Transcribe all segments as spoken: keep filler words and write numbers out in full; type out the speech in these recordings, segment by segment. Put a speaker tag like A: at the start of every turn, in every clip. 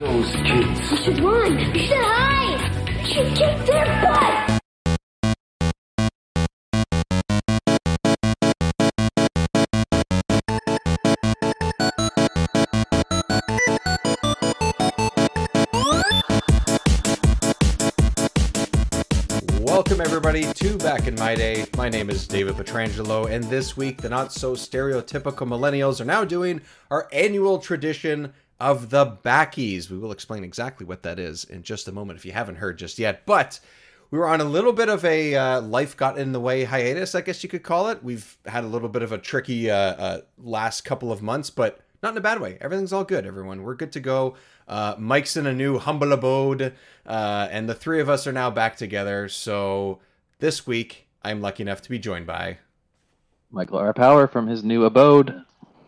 A: Those kids.
B: We should run. We should hide. We should kick their butt.
C: Welcome everybody to Back in My Day. My name is David Petrangelo, and this week the not so stereotypical millennials are now doing our annual tradition of the Backies. We will explain exactly what that is in just a moment if you haven't heard just yet. But we were on a little bit of a uh, life got in the way hiatus, I guess you could call it. We've had a little bit of a tricky uh, uh, last couple of months, but not in a bad way. Everything's all good, everyone. We're good to go. Uh, Mike's in a new humble abode, uh, and the three of us are now back together. So this week, I'm lucky enough to be joined by
D: Michael R. Power from his new abode.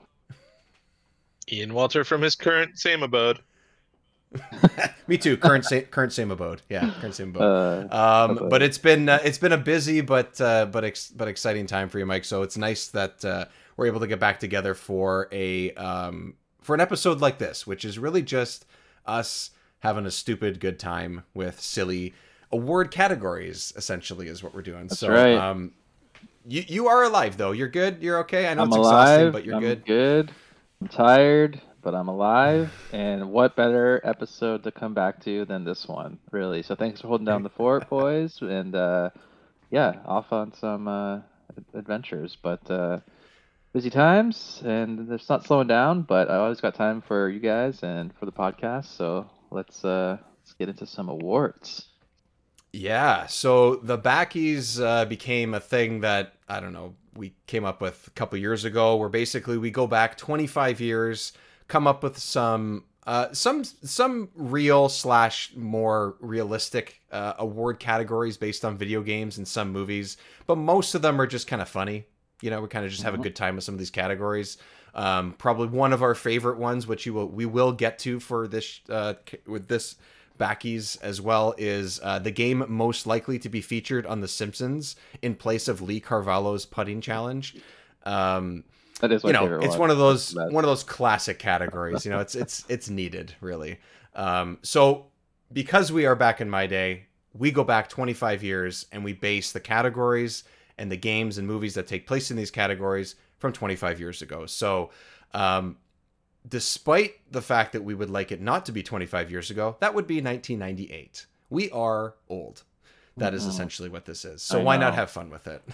E: Ian Walter from his current same abode.
C: Me too. Current same, current same abode. Yeah, current same abode.
D: Uh,
C: um,
D: abode.
C: but it's been uh, it's been a busy but uh, but ex- but exciting time for you, Mike. So it's nice that uh, we're able to get back together for a um, for an episode like this, which is really just us having a stupid good time with silly award categories. Essentially, is what we're doing.
D: That's
C: so,
D: right.
C: Um, you you are alive though. You're good. You're okay. I know
D: I'm
C: it's
D: alive.
C: exhausting, but you're
D: I'm
C: good.
D: good. I'm tired, but I'm alive. And what better episode to come back to than this one, really? So thanks for holding down the fort, boys. And uh, yeah, off on some uh, adventures. But uh, busy times, and it's not slowing down. But I always got time for you guys and for the podcast. So let's uh, let's get into some awards.
C: Yeah, so the Backies uh, became a thing that, I don't know, we came up with a couple years ago, where basically we go back twenty-five years, come up with some uh, some some real slash more realistic uh, award categories based on video games and some movies, but most of them are just kind of funny. You know, we kind of just have
D: Mhm.
C: a good time with some of these categories. Um, probably one of our favorite ones, which you will we will get to for this uh, with this Backies as well, is uh, the game most likely to be featured on The Simpsons in place of Lee Carvalho's putting challenge. Um,
D: That is my
C: you know,
D: favorite
C: it's
D: one.
C: one of those
D: That's-
C: one of those classic categories. You know, it's it's it's needed really. Um, so because we are back in my day, we go back twenty-five years and we base the categories and the games and movies that take place in these categories from twenty-five years ago. So. Um, Despite the fact that we would like it not to be twenty-five years ago, that would be nineteen ninety-eight. We are old. That is
D: Mhm.
C: essentially what this is. So
D: I
C: why not
D: know.
C: have fun with it?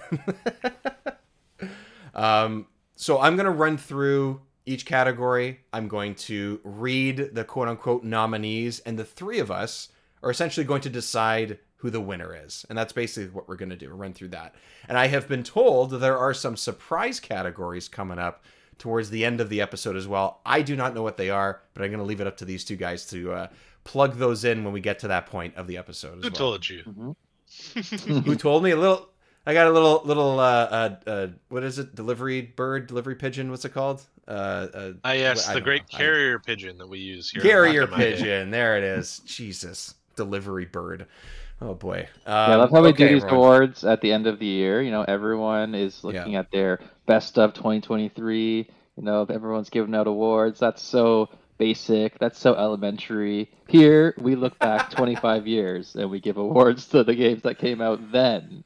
C: um, so I'm going to run through each category. I'm going to read the quote-unquote nominees, and the three of us are essentially going to decide who the winner is. And that's basically what we're going to do. We'll run through that. And I have been told there are some surprise categories coming up towards the end of the episode as well. I do not know what they are, but I'm going to leave it up to these two guys to uh, plug those in when we get to that point of the episode as
E: Who
C: well.
E: told you?
D: Mhm.
C: Who told me? A little. I got a little little. Uh, uh, uh, what is it? Delivery bird, delivery pigeon. What's it called? Uh, uh,
E: Ah, yes,
C: I
E: the
C: don't
E: great
C: know. I-
E: carrier pigeon that we use here.
C: carrier
E: in Back in My Day.
C: pigeon. There it is. Jesus, delivery bird. Oh boy. Um,
D: Yeah, I love how we
C: okay,
D: do these
C: everyone.
D: awards at the end of the year. You know, everyone is looking at their best of twenty twenty-three. You know, everyone's giving out awards. That's so basic. That's so elementary. Here, we look back twenty-five years and we give awards to the games that came out then.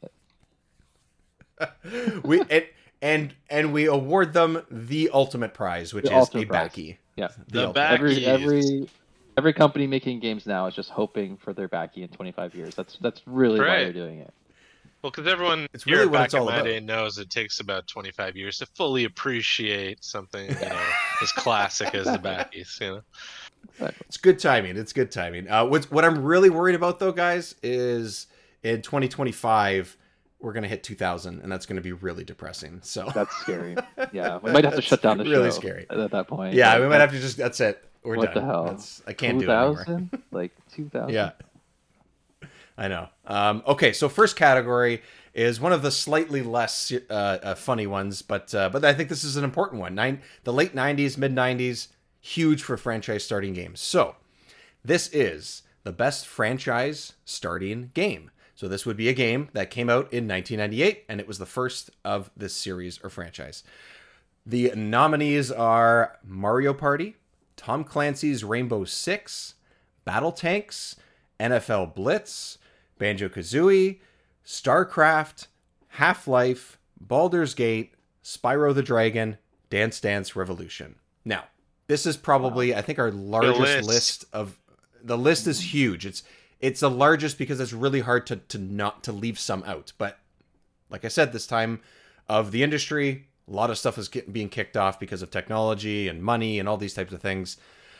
C: we and, and and we award them the ultimate prize, which
D: The
C: is
D: ultimate
C: a
D: prize.
C: backy.
D: Yeah.
E: The
C: ultimate-
E: back-
D: Every
E: Backies.
D: every every company making games now is just hoping for their backy in twenty-five years. That's that's really why
E: Right.
D: they're doing it.
E: Well, because everyone
C: It's
E: here
C: really
E: at
C: what
E: Back
C: it's
E: in
C: all
E: My
C: about.
E: Day knows it takes about twenty-five years to fully appreciate something, you know, as classic as the Backies, you know.
C: It's good timing. It's good timing. Uh, what what I'm really worried about though, guys, is in twenty twenty-five we're gonna hit two thousand, and that's gonna be really depressing. So
D: That's scary. Yeah, we might have to shut down the
C: really
D: show
C: scary.
D: at that point.
C: yeah,
D: Like,
C: we might have to just. That's it. We're
D: What
C: done.
D: the hell?
C: That's, I can't do it anymore.
D: two thousand? Like two thousand?
C: Yeah, I know. Um, okay, so first category is one of the slightly less uh, uh, funny ones, but uh, but I think this is an important one. Nine, the late nineties, mid nineties, huge for franchise starting games. So this is the best franchise starting game. So this would be a game that came out in nineteen ninety-eight, and it was the first of this series or franchise. The nominees are Mario Party, Tom Clancy's Rainbow Six, Battle Tanks, N F L Blitz, Banjo-Kazooie, StarCraft, Half-Life, Baldur's Gate, Spyro the Dragon, Dance Dance Revolution. Now, this is probably, wow. I think, our largest list. list of... The list is huge. It's it's the largest because it's really hard to, to not to leave some out. But like I said, this time of the industry, a lot of stuff is getting, being kicked off because of technology and money and all these types of things.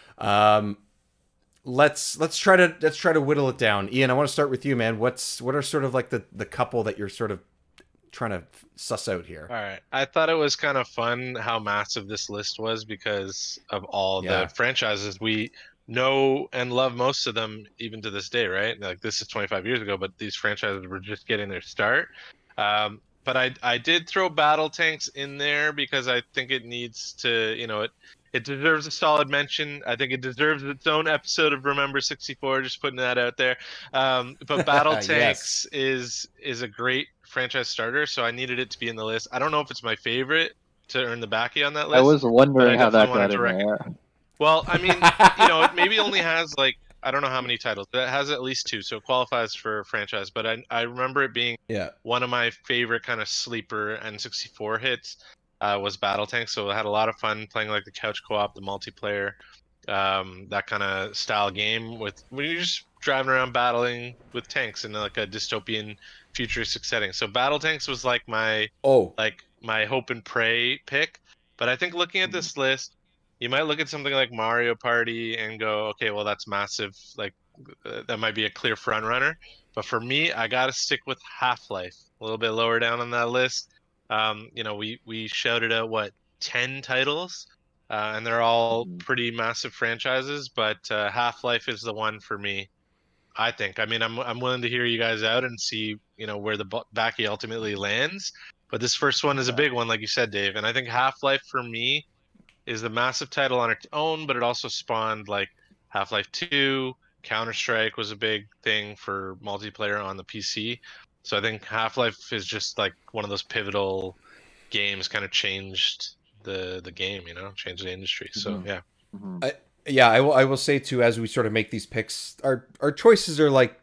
C: Um, let's let's try to let's try to whittle it down. Ian, I want to start with you, man. What's what are sort of like the the couple that you're sort of trying to suss out here?
E: All right, I thought it was kind of fun how massive this list was because of all yeah. the franchises we know and love, most of them even to this day, right? Like this is twenty-five years ago, but these franchises were just getting their start. Um, but I I did throw Battle Tanks in there because I think it needs to, you know, it it deserves a solid mention. I think it deserves its own episode of Remember sixty-four. Just putting that out there. Um, but Battle Tanks yes. is is a great franchise starter, so I needed it to be in the list. I don't know if it's my favorite to earn the backy on that list.
D: I was wondering I how that got in there.
E: Well, I mean, you know, it maybe only has like, I don't know how many titles, but it has at least two, so it qualifies for franchise. But I I remember it being yeah. one of my favorite kind of sleeper N sixty-four hits uh, was Battle Tanks. So I had a lot of fun playing like the couch co-op, the multiplayer, um, that kind of style game with when you're just driving around battling with tanks in like a dystopian futuristic setting. So Battle Tanks was like my
C: oh
E: like my hope and pray pick. But I think looking at this list, you might look at something like Mario Party and go, okay, well, that's massive. Like, uh, that might be a clear front runner. But for me, I got to stick with Half-Life, a little bit lower down on that list. Um, you know, we, we shouted out, what, ten titles? Uh, and they're all pretty massive franchises. But uh, Half-Life is the one for me, I think. I mean, I'm I'm willing to hear you guys out and see, you know, where the backy ultimately lands. But this first one is a big one, like you said, Dave. And I think Half-Life, for me, is the massive title on its own, but it also spawned like Half-Life two, Counter-Strike was a big thing for multiplayer on the P C. So I think Half-Life is just like one of those pivotal games, kind of changed the the game, you know, changed the industry. So mm-hmm. yeah.
C: Mm-hmm. I, yeah, I will I will say too, as we sort of make these picks, our our choices are like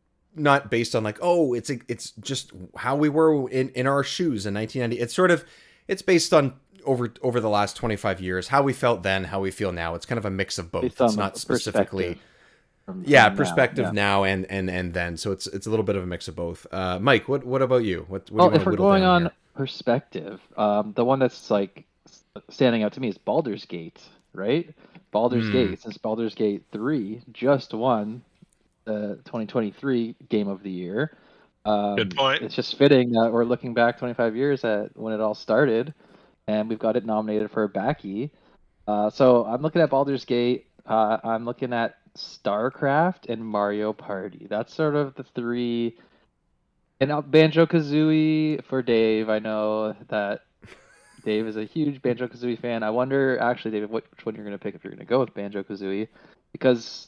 C: not based on like, oh, it's a, it's just how we were in, in our shoes in nineteen ninety. It's sort of it's based on over over the last twenty-five years, how we felt then, how we feel now. It's kind of a mix of both. It's not specifically from, from yeah, perspective now, yeah. now and, and and then. So it's it's a little bit of a mix of both. Uh, Mike, what what about you? What, what
D: well,
C: do you
D: if we're going on here? Perspective, um, the one that's like standing out to me is Baldur's Gate, right? Baldur's mm. Gate, since Baldur's Gate three just won the twenty twenty-three Game of the Year. Um,
E: Good point.
D: It's just fitting that we're looking back twenty-five years at when it all started. And we've got it nominated for a backy. Uh, so I'm looking at Baldur's Gate. Uh, I'm looking at StarCraft and Mario Party. That's sort of the three. And uh, Banjo-Kazooie for Dave. I know that Dave is a huge Banjo-Kazooie fan. I wonder, actually, David, which one you're going to pick if you're going to go with Banjo-Kazooie. Because,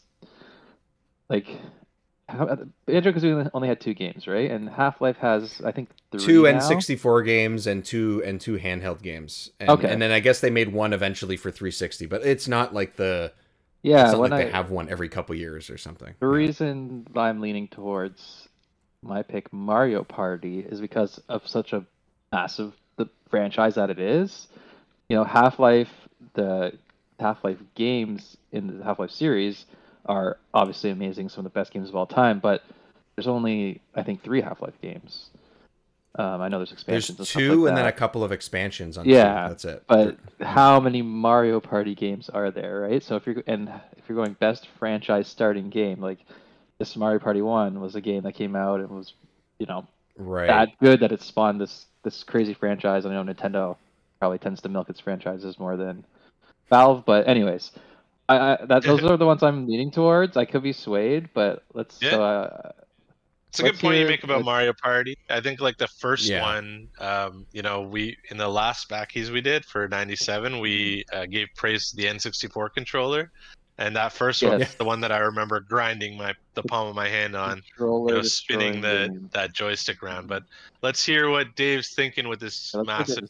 D: like, Banjo-Kazooie only had two games, right? And Half-Life has, I think, three
C: two
D: now?
C: N sixty-four games and two and two handheld games. And,
D: okay.
C: And then I guess they made one eventually for three sixty, but it's not like the
D: yeah.
C: It's not
D: when
C: like
D: I,
C: they have one every couple years or something.
D: The
C: yeah.
D: reason I'm leaning towards my pick Mario Party is because of such a massive the franchise that it is. You know, Half-Life, the Half-Life games in the Half-Life series are obviously amazing, some of the best games of all time, but there's only, I think, three Half-Life games. Um, I know there's expansions.
C: There's
D: and
C: two,
D: stuff like
C: and
D: that.
C: then a couple of expansions on
D: yeah,
C: two. That's it.
D: But how many Mario Party games are there, right? So if you're and if you're going best franchise starting game, like this Mario Party One was a game that came out and was, you know,
C: right.
D: that good that it spawned this this crazy franchise. I know Nintendo probably tends to milk its franchises more than Valve, but anyways. I, I that those are the ones I'm leaning towards. I could be swayed, but let's.
E: Yeah.
D: So, uh,
E: it's a good point you make about
D: let's...
E: Mario Party. I think like the first
C: yeah.
E: one, um, you know, we in the last backies we did for ninety-seven, we uh, gave praise to the N sixty-four controller, and that first
D: yes.
E: one is the one that I remember grinding my the palm of my hand on, you know, spinning the game. that joystick around. But let's hear what Dave's thinking with this
D: yeah,
E: massive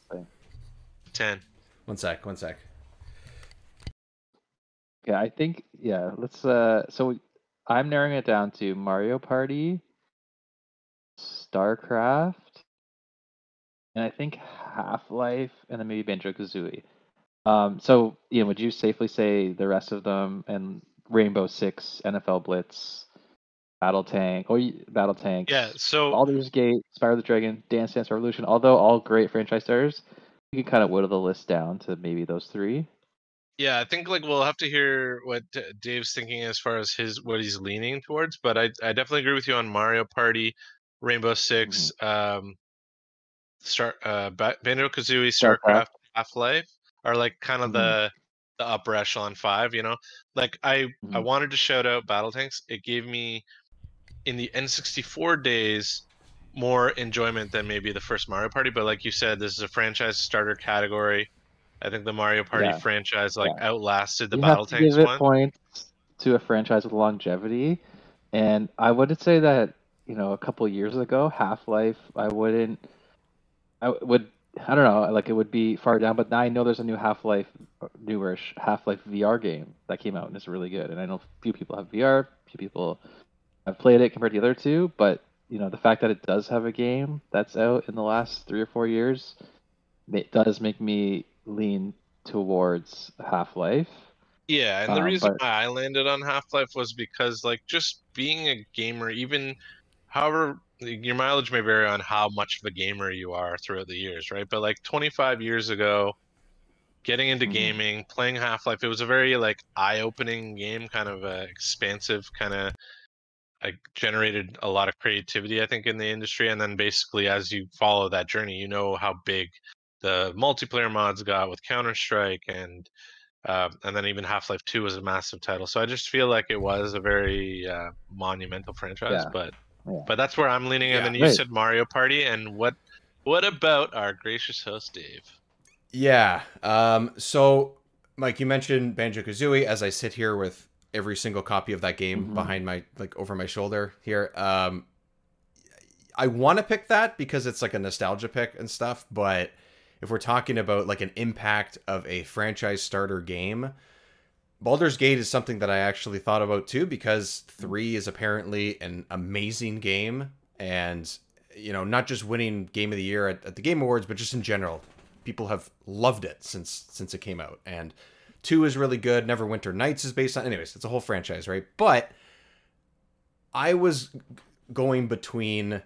E: ten.
C: One sec. One sec.
D: Yeah, I think yeah. Let's. Uh, so I'm narrowing it down to Mario Party, StarCraft, and I think Half-Life, and then maybe Banjo-Kazooie. Um, so, Ian, would you safely say the rest of them and Rainbow Six, N F L Blitz, Battle Tank, or Battle Tanks,
E: Yeah, so
D: Baldur's Gate, Spyro the Dragon, Dance Dance Revolution, although all great franchise starters, you can kind of whittle the list down to maybe those three.
E: yeah, I think like we'll have to hear what uh, Dave's thinking as far as his what he's leaning towards, but I I definitely agree with you on Mario Party, Rainbow Six, um, Star uh, Ba- Banjo-Kazooie,
D: StarCraft.
E: StarCraft, Half-Life are like kind of
D: Mhm.
E: the the upper echelon five. You know, like I I
D: Mhm.
E: wanted to shout out Battle Tanks. It gave me in the N sixty-four days more enjoyment than maybe the first Mario Party. But like you said, this is a franchise starter category. I think the Mario Party
D: Yeah,
E: franchise like
D: yeah.
E: outlasted the
D: You have
E: Battle
D: to give
E: Tanks
D: it
E: one.
D: points to a franchise with longevity, and I would say that, you know, a couple years ago, Half-Life, I wouldn't, I would, I don't know, like it would be far down, but now I know there's a new Half-Life, uh, newerish Half-Life V R game that came out and it's really good, and I know few people have V R, few people have played it compared to the other two, but you know, the fact that it does have a game that's out in the last three or four years, it does make me lean towards Half-Life.
E: Yeah, and the
D: Um,
E: reason
D: but
E: why I landed on Half-Life was because like just being a gamer, even however your mileage may vary on how much of a gamer you are throughout the years, right? But like twenty-five years ago, getting into
D: mhm,
E: gaming, playing Half-Life, it was a very like eye-opening game, kind of uh, expansive, kind of like generated a lot of creativity, I think, in the industry. And then basically, as you follow that journey, you know how big the multiplayer mods got with Counter-Strike, and uh, and then even Half-Life two was a massive title. So I just feel like it was a very uh, monumental franchise.
D: yeah,
E: But
D: yeah,
E: but that's where I'm leaning. And
C: Yeah.
E: then you
D: right.
E: said Mario Party, and what what about our gracious host Dave?
C: Yeah. Um, so, Mike, you mentioned Banjo Kazooie. As I sit here with every single copy of that game
D: Mhm.
C: behind my, like, over my shoulder here, um, I want to pick that because it's like a nostalgia pick and stuff. But if we're talking about like an impact of a franchise starter game, Baldur's Gate is something that I actually thought about too, because three is apparently an amazing game, and you know, not just winning Game of the Year at, at the Game Awards, but just in general, people have loved it since since it came out. And two is really good. Neverwinter Nights is based on, anyways, it's a whole franchise, right? But I was going between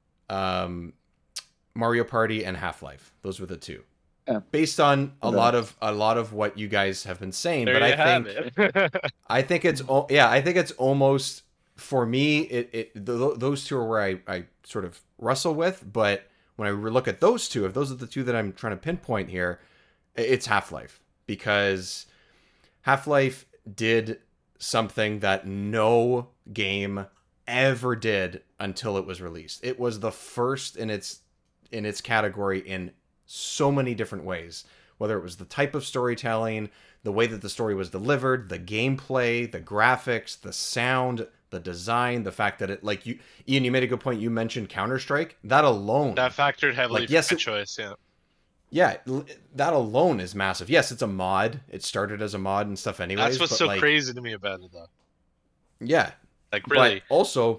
C: um, Mario Party and Half-Life. Those were the two,
D: Yeah.
C: based on a
D: Okay.
C: lot of a lot of what you guys have been saying.
E: There
C: but
E: you
C: I
E: have
C: think
E: it.
C: I think it's al- yeah, I think it's almost, for me, it, it th- those two are where I, I sort of wrestle with. But when I look at those two, if those are the two that I'm trying to pinpoint here, i- it's Half-Life, because Half-Life did something that no game ever did until it was released. It was the first in its in its category in so many different ways, whether it was the type of storytelling, the way that the story was delivered, the gameplay, the graphics, the sound, the design, the fact that it, like you Ian, you made a good point. You mentioned Counter-Strike. That alone,
E: That factored heavily
C: like,
E: for
C: yes,
E: my
C: it,
E: choice. Yeah.
C: yeah, l- that alone is massive. Yes, it's a mod. It started as a mod and stuff anyways,
E: That's what's
C: but
E: so
C: like,
E: crazy to me about it, though.
C: yeah,
E: Like,
C: but
E: really,
C: also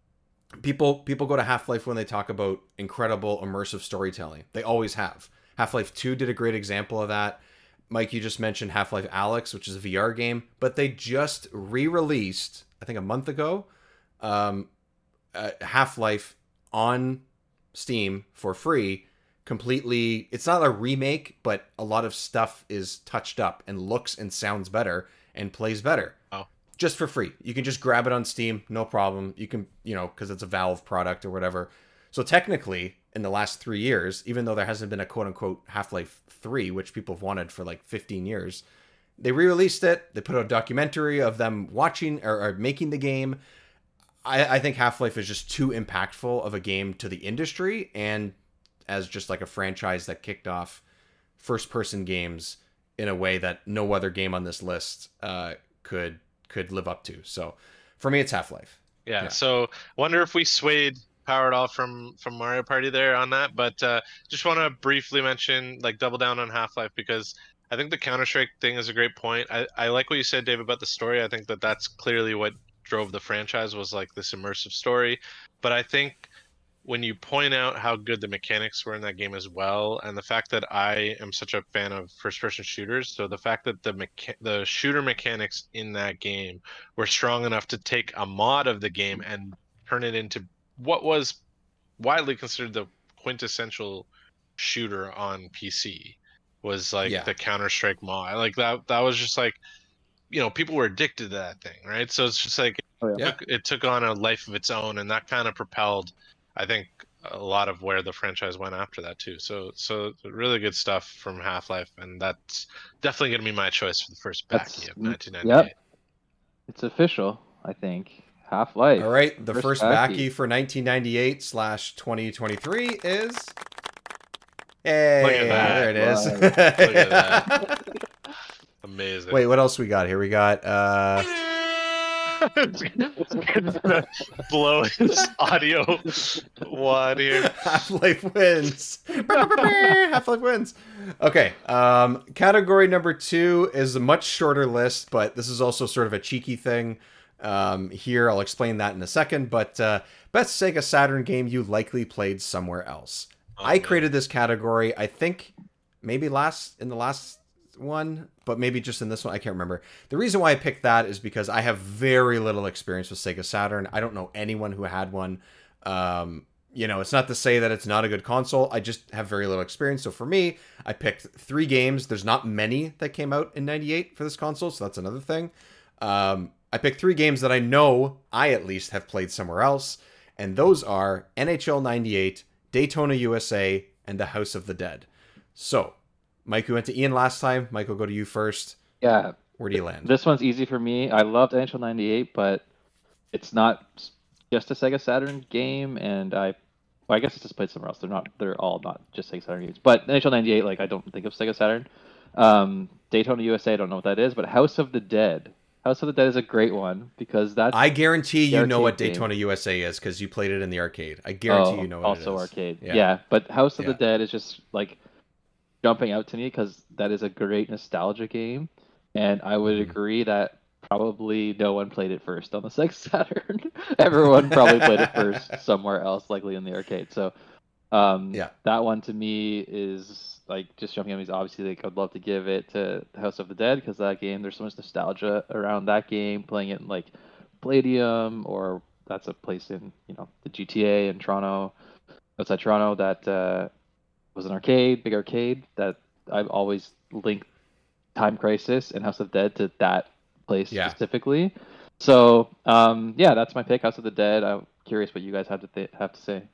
C: people people go to Half-Life when they talk about incredible immersive storytelling. They always have. Half-Life two did a great example of that. Mike, you just mentioned Half-Life Alyx, which is a V R game, but they just re-released, I think a month ago, um, uh, Half-Life on Steam for free. Completely, it's not a remake, but a lot of stuff is touched up and looks and sounds better and plays better,
E: oh,
C: just for free. You can just grab it on Steam, no problem. You can, you know, because it's a Valve product or whatever. So technically, in the last three years, even though there hasn't been a quote unquote Half-Life three, which people have wanted for like fifteen years, they re-released it. They put out a documentary of them watching or, or making the game. I, I think Half-Life is just too impactful of a game to the industry, and as just like a franchise that kicked off first-person games in a way that no other game on this list uh, could could live up to. So for me, it's Half-Life.
E: yeah.
C: Yeah.
E: So, wonder if we swayed powered off from from Mario Party there on that. But uh, just want to briefly mention, like, double down on Half-Life, because I think the Counter Strike thing is a great point. I I like what you said, Dave, about the story. I think that that's clearly what drove the franchise was like this immersive story. But I think when you point out how good the mechanics were in that game as well, and the fact that I am such a fan of first-person shooters, so the fact that the mecha- the shooter mechanics in that game were strong enough to take a mod of the game and turn it into what was widely considered the quintessential shooter on P C, was like
C: Yeah.
E: the Counter-Strike mod. Like that that was just like, you know, people were addicted to that thing, right? So it's just like
D: Oh,
C: yeah.
E: it, took, it took on a life of its own, and that kind of propelled, I think, a lot of where the franchise went after that too. So so really good stuff from Half-Life, and that's definitely going to be my choice for the first
D: That's-
E: backy of nineteen ninety-eight.
D: Yep. It's official, I think. Half-Life.
C: All right, the
D: First
C: first
D: backy.
C: backy for nineteen ninety-eight slash twenty twenty-three is. Hey,
E: Look at that.
C: there it is.
E: Look at that. Amazing.
C: Wait, what else we got here? We got uh
E: blow his audio wad here.
C: Half-Life wins. Half-Life wins. Okay. Um, category number two is a much shorter list, but this is also sort of a cheeky thing. Um, here, I'll explain that in a second. But uh, best Sega Saturn game you likely played somewhere else.
E: Oh,
C: I
E: man.
C: created this category, I think, maybe last in the last one, but maybe just in this one. I can't remember. The reason why I picked that is because I have very little experience with Sega Saturn. I don't know anyone who had one. Um, you know, it's not to say that it's not a good console. I just have very little experience. So for me, I picked three games. There's not many that came out in ninety-eight for this console, so that's another thing. Um, I picked three games that I know I at least have played somewhere else, and those are N H L ninety-eight, Daytona U S A, and The House of the Dead. So, Mike, we went to Ian last time. Mike, we'll go to you first.
D: Yeah,
C: Where do you land?
D: this one's easy for me. I loved N H L ninety-eight, but it's not just a Sega Saturn game, and I, well, I guess it's just played somewhere else. They're not. They're all not just Sega Saturn games. But N H L ninety-eight, like I don't think of Sega Saturn. Um, Daytona U S A, I don't know what that is, but House of the Dead. House of the Dead is a great one because that's
C: I guarantee you
D: the
C: know what
D: arcade game.
C: Daytona U S A is because you played it in the arcade. I guarantee
D: oh,
C: you know what
D: also
C: it is.
D: arcade.
C: Yeah.
D: Yeah. but House of
C: Yeah.
D: the Dead is just like jumping out to me because that is a great nostalgia game, and I would
C: Mhm.
D: agree that probably no one played it first on the Sega Saturn. Everyone probably played it first somewhere else, likely in the arcade. So, um,
C: Yeah.
D: that one to me is like just jumping on me. Is obviously, like I'd love to give it to House of the Dead because that game, there's so much nostalgia around that game. Playing it in like Palladium, or that's a place in you know the G T A in Toronto, outside Toronto, that uh, was an arcade, big arcade that I've always linked Time Crisis and House of Dead to that place
C: Yeah.
D: specifically. So um, yeah, that's my pick, House of the Dead. I'm curious what you guys have to th- have to say.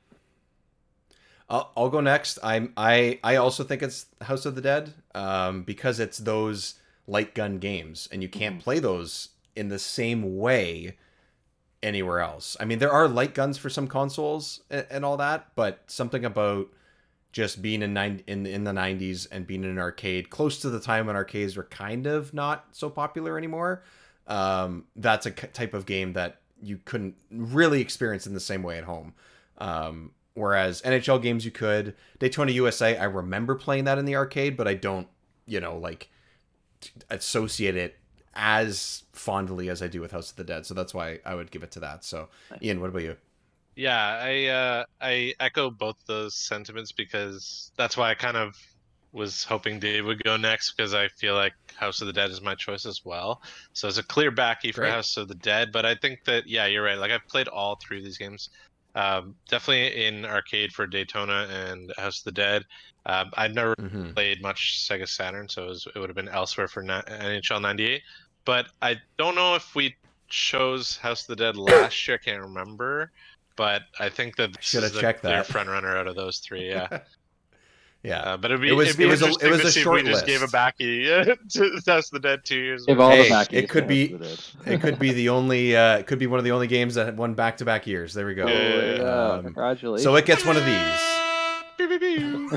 C: I'll, I'll go next. I'm I I also think it's House of the Dead, um, because it's those light gun games, and you can't play those in the same way anywhere else. I mean, there are light guns for some consoles and, and all that, but something about just being in nine in in the nineties and being in an arcade close to the time when arcades were kind of not so popular anymore. Um, that's a k- type of game that you couldn't really experience in the same way at home. Um, whereas N H L games you could. Daytona U S A, I remember playing that in the arcade, but I don't, you know, like t- associate it as fondly as I do with House of the Dead. So that's why I would give it to that. So, Ian, what about you?
E: Yeah, I uh, I echo both those sentiments because that's why I kind of was hoping Dave would go next, because I feel like House of the Dead is my choice as well. So it's a clear backy for
C: Great.
E: House of the Dead, but I think that, yeah, you're right. Like I've played all three of these games. Um, definitely in arcade for Daytona and House of the Dead. Um, I've never
C: Mm-hmm.
E: played much Sega Saturn, so it, was, it would have been elsewhere for na- N H L ninety-eight. But I don't know if we chose House of the Dead last year. I can't remember. But I think that this
C: Should have
E: is the
C: checked
E: clear
C: that.
E: front runner out of those three. Yeah,
C: Yeah.
E: uh, but it'd be
C: It was-
E: it'd be
C: it was a- it
E: interesting
C: was
E: to
C: a
E: see
C: short
E: if we just gave a
C: list.
E: backy to House of the Dead two years
D: Give
E: ago.
D: all
C: Hey,
D: the backies
C: it
D: to
C: could
D: House
C: be-
D: of the Dead.
C: It could be the only. Uh, it could be one of the only games that had won back-to-back years. There we go.
E: Yeah.
D: Yeah,
C: Um,
D: congratulations.
C: so it gets one of these.
E: Beep, beep, beep.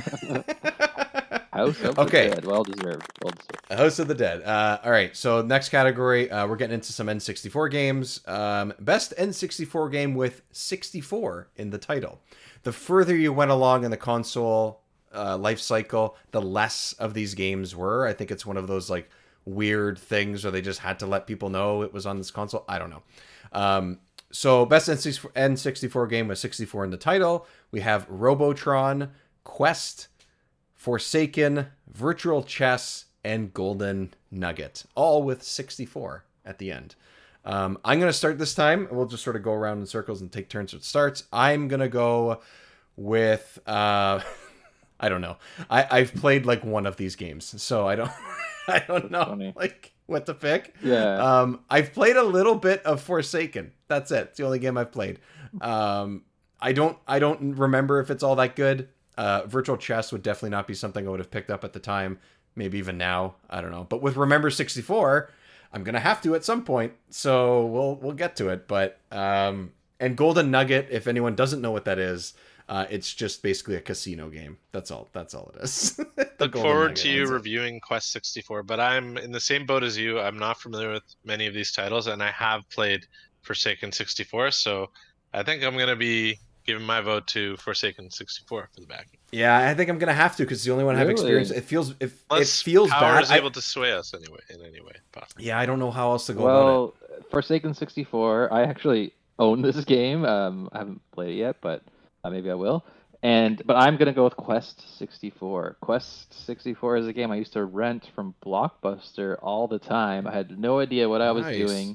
D: House of
C: Okay.
D: the Dead. Well deserved. Well deserved.
C: House of the Dead. Uh, all right, so next category, uh, we're getting into some N sixty-four games. Um, best N sixty-four game with sixty-four in the title. The further you went along in the console uh, life cycle, the less of these games were. I think it's one of those like weird things where they just had to let people know it was on this console. I don't know. Um, so best N sixty-four game with sixty-four in the title. We have Robotron, Quest, Forsaken, Virtual Chess, and Golden Nugget, all with sixty-four at the end. Um, I'm going to start this time. We'll just sort of go around in circles and take turns with starts. I'm going to go with, uh, I don't know. I, I've played like one of these games, so I don't, I don't know
D: funny.
C: like what to pick.
D: Yeah.
C: Um, I've played a little bit of Forsaken. That's it. It's the only game I've played. Um, I don't, I don't remember if it's all that good. Uh, Virtual Chess would definitely not be something I would have picked up at the time. Maybe even now. I don't know. But with Remember sixty-four, I'm gonna have to at some point. So we'll we'll get to it. But um, and Golden Nugget, if anyone doesn't know what that is, uh, it's just basically a casino game. That's all. That's all it is.
E: Look forward to you reviewing Quest sixty-four. But I'm in the same boat as you. I'm not familiar with many of these titles, and I have played Forsaken sixty-four. So I think I'm gonna be giving my vote to Forsaken sixty-four for the back.
C: Yeah, I think I'm gonna have to because it's the only one I have
D: Really?
C: experience. It feels if
E: Unless
C: it feels
E: power
C: bad.
E: is
C: I-
E: able to sway us anyway in any way possible.
C: yeah, I don't know how else to go about it.
D: Well, Forsaken sixty-four, I actually own this game. Um, I haven't played it yet, but uh, maybe I will. And but I'm gonna go with Quest sixty-four. Quest sixty-four is a game I used to rent from Blockbuster all the time. I had no idea what I was
C: Nice.
D: doing.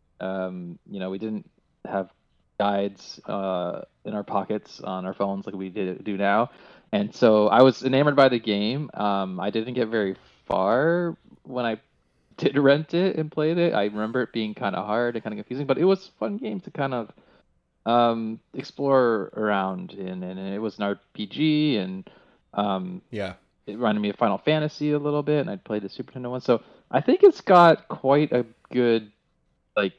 D: Um, you know, we didn't have guides uh, in our pockets on our phones like we did do now, and so I was enamored by the game. Um, I didn't get very far when I did rent it and played it. I remember it being kind of hard and kind of confusing, but it was a fun game to kind of um, explore around in, and it was an R P G, and um,
C: Yeah.
D: it reminded me of Final Fantasy a little bit, and I'd played the Super Nintendo one, so I think it's got quite a good like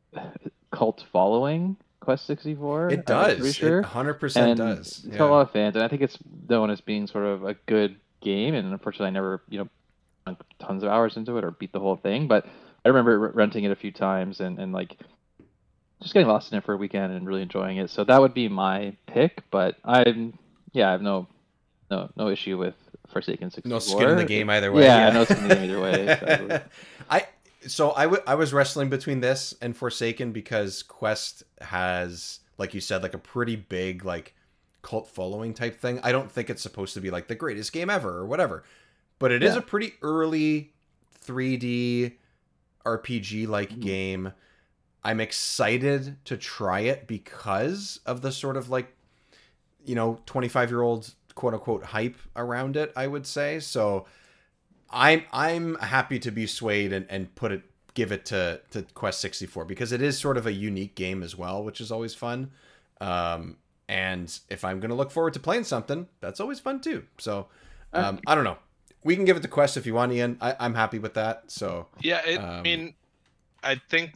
D: cult following. Quest sixty-four.
C: It
D: I'm
C: does.
D: pretty sure.
C: It one hundred percent
D: And
C: does.
D: It's
C: Yeah.
D: got a lot of fans, and I think it's known as being sort of a good game. And unfortunately, I never, you know, sunk tons of hours into it or beat the whole thing. But I remember re- renting it a few times and, and like just getting lost in it for a weekend and really enjoying it. So that would be my pick. But I'm, yeah, I have no, no, no issue with Forsaken sixty-four.
C: No skin in the game either way.
D: Yeah, no skin in the game either way. Exactly.
C: I so I, w- I was wrestling between this and Forsaken because Quest has, like you said, like a pretty big like cult following type thing. I don't think it's supposed to be like the greatest game ever or whatever, but it is
D: Yeah.
C: a pretty early three D R P G like
D: Mhm.
C: game. I'm excited to try it because of the sort of like, you know, twenty-five year old quote unquote hype around it, I would say. So I'm I'm happy to be swayed and, and put it give it to, to Quest sixty-four because it is sort of a unique game as well, which is always fun. Um, and if I'm gonna look forward to playing something, that's always fun too. So um, I don't know. We can give it to Quest if you want, Ian. I, I'm happy with that. So
E: Yeah, it, I
C: Um,
E: mean, I think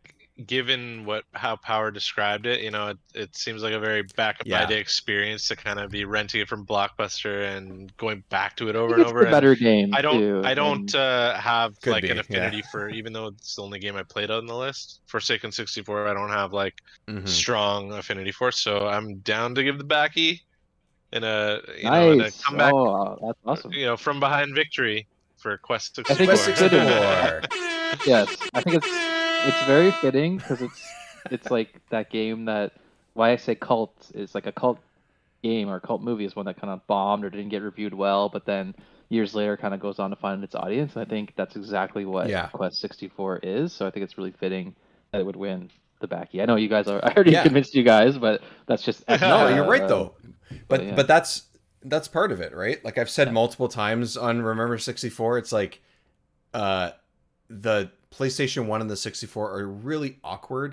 E: given what how Power described it, you know, it, it seems like a very back of
C: Yeah.
E: my day experience to kind of be renting it from Blockbuster and going back to it over
D: I
E: and
D: think
E: over.
D: it's a
E: and
D: better game.
E: I don't
D: too,
E: I don't
D: and-
E: uh, have
C: Could
E: like
C: be,
E: an
C: yeah.
E: affinity for, even though it's the only game I played on the list. Forsaken sixty-four, I don't have like
C: mhm.
E: strong affinity for, so I'm down to give the backy in a you know in a
D: nice.
E: comeback,
D: Oh, that's awesome.
E: you know, from behind victory for Quest
D: I think
C: Quest
E: sixty-four.
C: sixty-four.
D: Yes, I think it's it's very fitting because it's it's like that game that why I say cult is like a cult game or a cult movie is one that kind of bombed or didn't get reviewed well, but then years later kind of goes on to find its audience. And I think that's exactly what
C: Yeah.
D: Quest sixty-four is. So I think it's really fitting that it would win the backy. I know you guys are. I already
C: Yeah.
D: convinced you guys, but that's just
C: No,
E: Uh,
C: you're right
D: uh,
C: though. But
D: yeah.
C: but that's that's part of it, right? Like I've said
D: Yeah.
C: multiple times on Remember sixty-four, it's like uh the PlayStation one and the sixty-four are really awkward.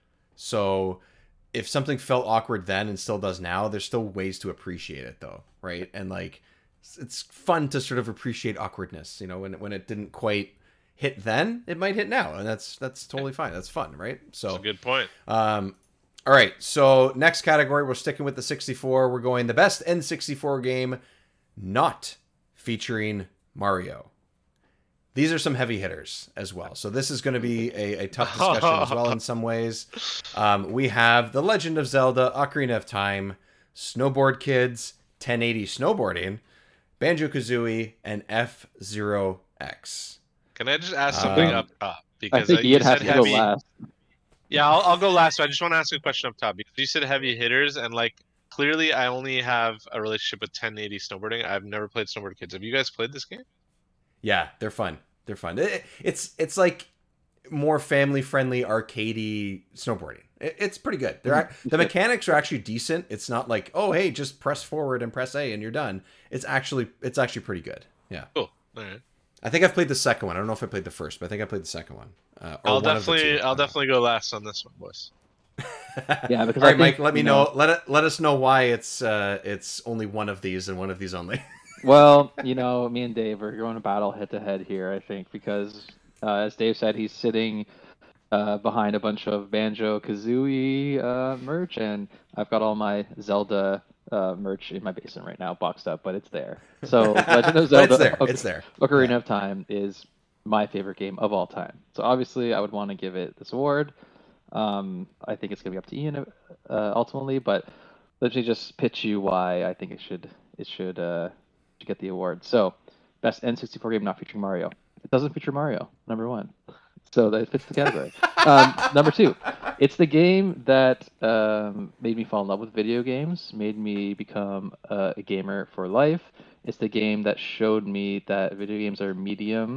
C: So if something felt awkward then and still does now, there's still ways to appreciate it though, right? And like it's- it's fun to sort of appreciate awkwardness, you know, when when it didn't quite hit then, it might hit now, and that's that's totally fine. That's fun, right? So
E: That's a good point.
C: um, all right, so next category, we're sticking with the sixty-four. We're going the best N sixty-four game not featuring Mario. These are some heavy hitters as well. So this is going to be a, a tough discussion as well in some ways. Um, we have The Legend of Zelda, Ocarina of Time, Snowboard Kids, ten eighty Snowboarding, Banjo-Kazooie, and F-Zero X.
E: Can I just ask something
C: Um,
E: up top?
D: I
E: Because
D: think
E: uh, you
D: Ian has
E: said
D: to go
E: heavy.
D: last.
E: Yeah, I'll, I'll go last. So I just want to ask a question up top because you said heavy hitters, and like clearly, I only have a relationship with ten eighty snowboarding. I've never played Snowboard Kids. Have you guys played this game?
C: Yeah, they're fun. They're fun. It, it's it's like more family friendly, arcadey snowboarding. It, it's pretty good. They're ac- the mechanics are actually decent. It's not like, oh hey, just press forward and press A and you're done. It's actually it's actually pretty good. Yeah.
E: Cool. All right.
C: I think I've played the second one. I don't know if I played the first, but I think I played the second one. Uh, or
E: I'll
C: one of the
E: definitely,
C: two.
E: I'll definitely go last on this one, boys.
D: Yeah, because
C: All
D: I
C: right,
D: think,
C: Mike. Let me
D: you
C: know.
D: know-
C: Let it. Let us know why it's uh, it's only one of these and one of these only.
D: Well, you know, me and Dave are going to battle head to head here, I think, because uh, as Dave said, he's sitting uh, behind a bunch of Banjo Kazooie uh, merch, and I've got all my Zelda uh, merch in my basement right now, boxed up, but it's there. So Legend of
C: But
D: Zelda:
C: it's there.
D: Oc-
C: It's there.
D: Ocarina
C: Yeah.
D: of Time is my favorite game of all time. So obviously, I would want to give it this award. Um, I think it's gonna be up to Ian uh, ultimately, but let me just pitch you why I think it should it should uh, should get the award. So, best N sixty-four game not featuring Mario. It doesn't feature Mario, number one. So that fits the category. um, number two, it's the game that um, made me fall in love with video games, made me become uh, a gamer for life. It's the game that showed me that video games are a medium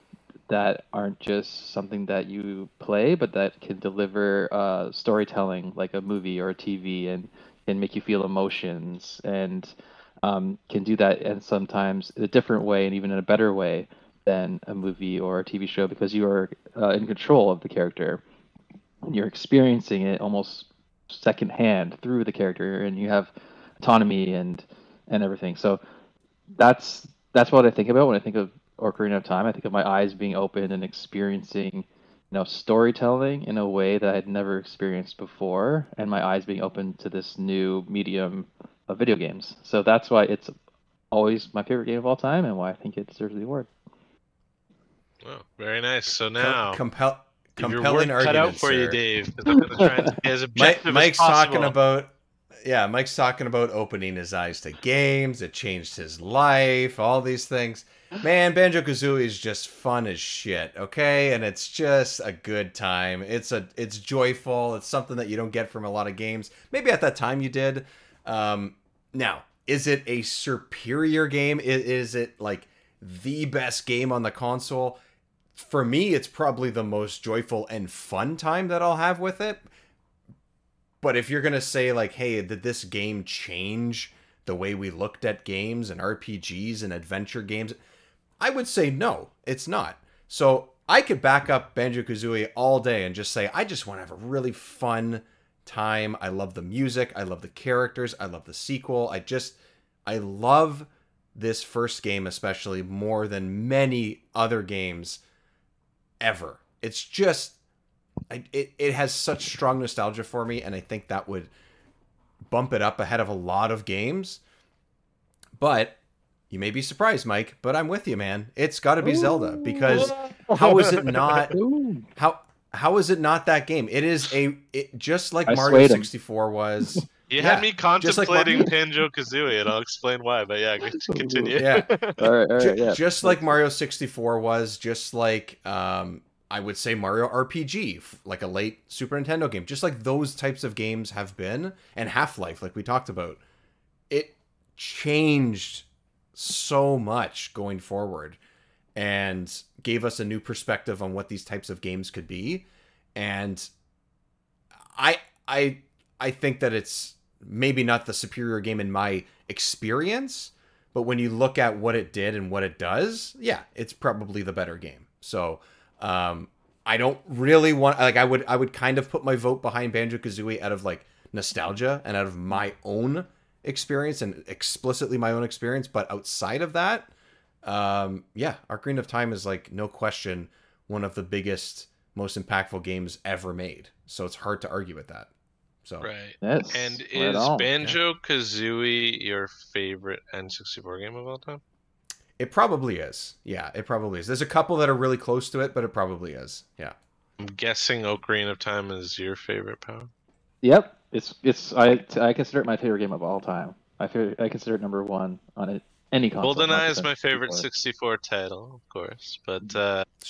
D: that aren't just something that you play, but that can deliver uh, storytelling like a movie or a T V and can make you feel emotions and um, can do that and sometimes in a different way and even in a better way than a movie or a T V show because you are uh, in control of the character and you're experiencing it almost secondhand through the character and you have autonomy and and everything. So that's that's what I think about when I think of Ocarina of Time. I think of my eyes being open and experiencing, you know, storytelling in a way that I had never experienced before, and my eyes being open to this new medium of video games. So that's why it's always my favorite game of all time, and why I think it deserves the award.
E: Oh, very nice. So
C: Com-
E: now,
C: compel-
E: your
C: compelling
E: work cut
C: argument,
E: out for you,
C: sir.
E: Dave. 'Cause I'm gonna try and be as
C: Mike,
E: objective
C: Mike's
E: as possible.
C: talking about, yeah, Mike's talking about opening his eyes to games. It changed his life. All these things, man. Banjo Kazooie is just fun as shit. Okay, and it's just a good time. It's a, it's joyful. It's something that you don't get from a lot of games. Maybe at that time you did. Um, now, is it a superior game? Is, is it like the best game on the console? For me, it's probably the most joyful and fun time that I'll have with it. But if you're going to say like, hey, did this game change the way we looked at games and R P Gs and adventure games? I would say no, it's not. So I could back up Banjo-Kazooie all day and just say, I just want to have a really fun time. I love the music. I love the characters. I love the sequel. I just, I love this first game especially more than many other games ever. It's just, I, it, it has such strong nostalgia for me, and I think that would bump it up ahead of a lot of games. But you may be surprised, Mike, but I'm with you, man. It's got to be Zelda, because how is it not?
D: Ooh.
C: How how is it not that game? It is a it, just like
D: I
C: Mario
D: swayed him.
C: sixty-four was.
E: You
C: Yeah,
E: had me
C: just like
E: contemplating
C: Mar-
E: Banjo Kazooie, and I'll explain why. But yeah, continue.
C: Yeah.
D: All right, all
C: Ju-
D: right, yeah.
C: just like Mario sixty-four was, just like um, I would say Mario R P G, f- like a late Super Nintendo game, just like those types of games have been, and Half-Life, like we talked about, it changed so much going forward, and gave us a new perspective on what these types of games could be, and I I I think that it's maybe not the superior game in my experience. But when you look at what it did and what it does, yeah, it's probably the better game. So um, I don't really want like I would I would kind of put my vote behind Banjo-Kazooie out of like nostalgia and out of my own experience and explicitly my own experience. But outside of that, um, yeah, Ocarina of Time is like no question one of the biggest, most impactful games ever made. So it's hard to argue with that. So
E: Right.
D: Yes,
E: And
D: right
E: is
D: on.
E: Banjo Kazooie your favorite N sixty-four game of all time?
C: it probably is. Yeah, it probably is. There's a couple that are really close to it, but it probably is. Yeah.
E: I'm guessing Ocarina of Time is your favorite, Power.
D: Yep, it's it's I I consider it my favorite game of all time. I feel I consider it number one on it, any console. not
E: GoldenEye
D: just
E: is my favorite
D: N sixty-four.
E: sixty-four title, of course, but uh,
C: Sure.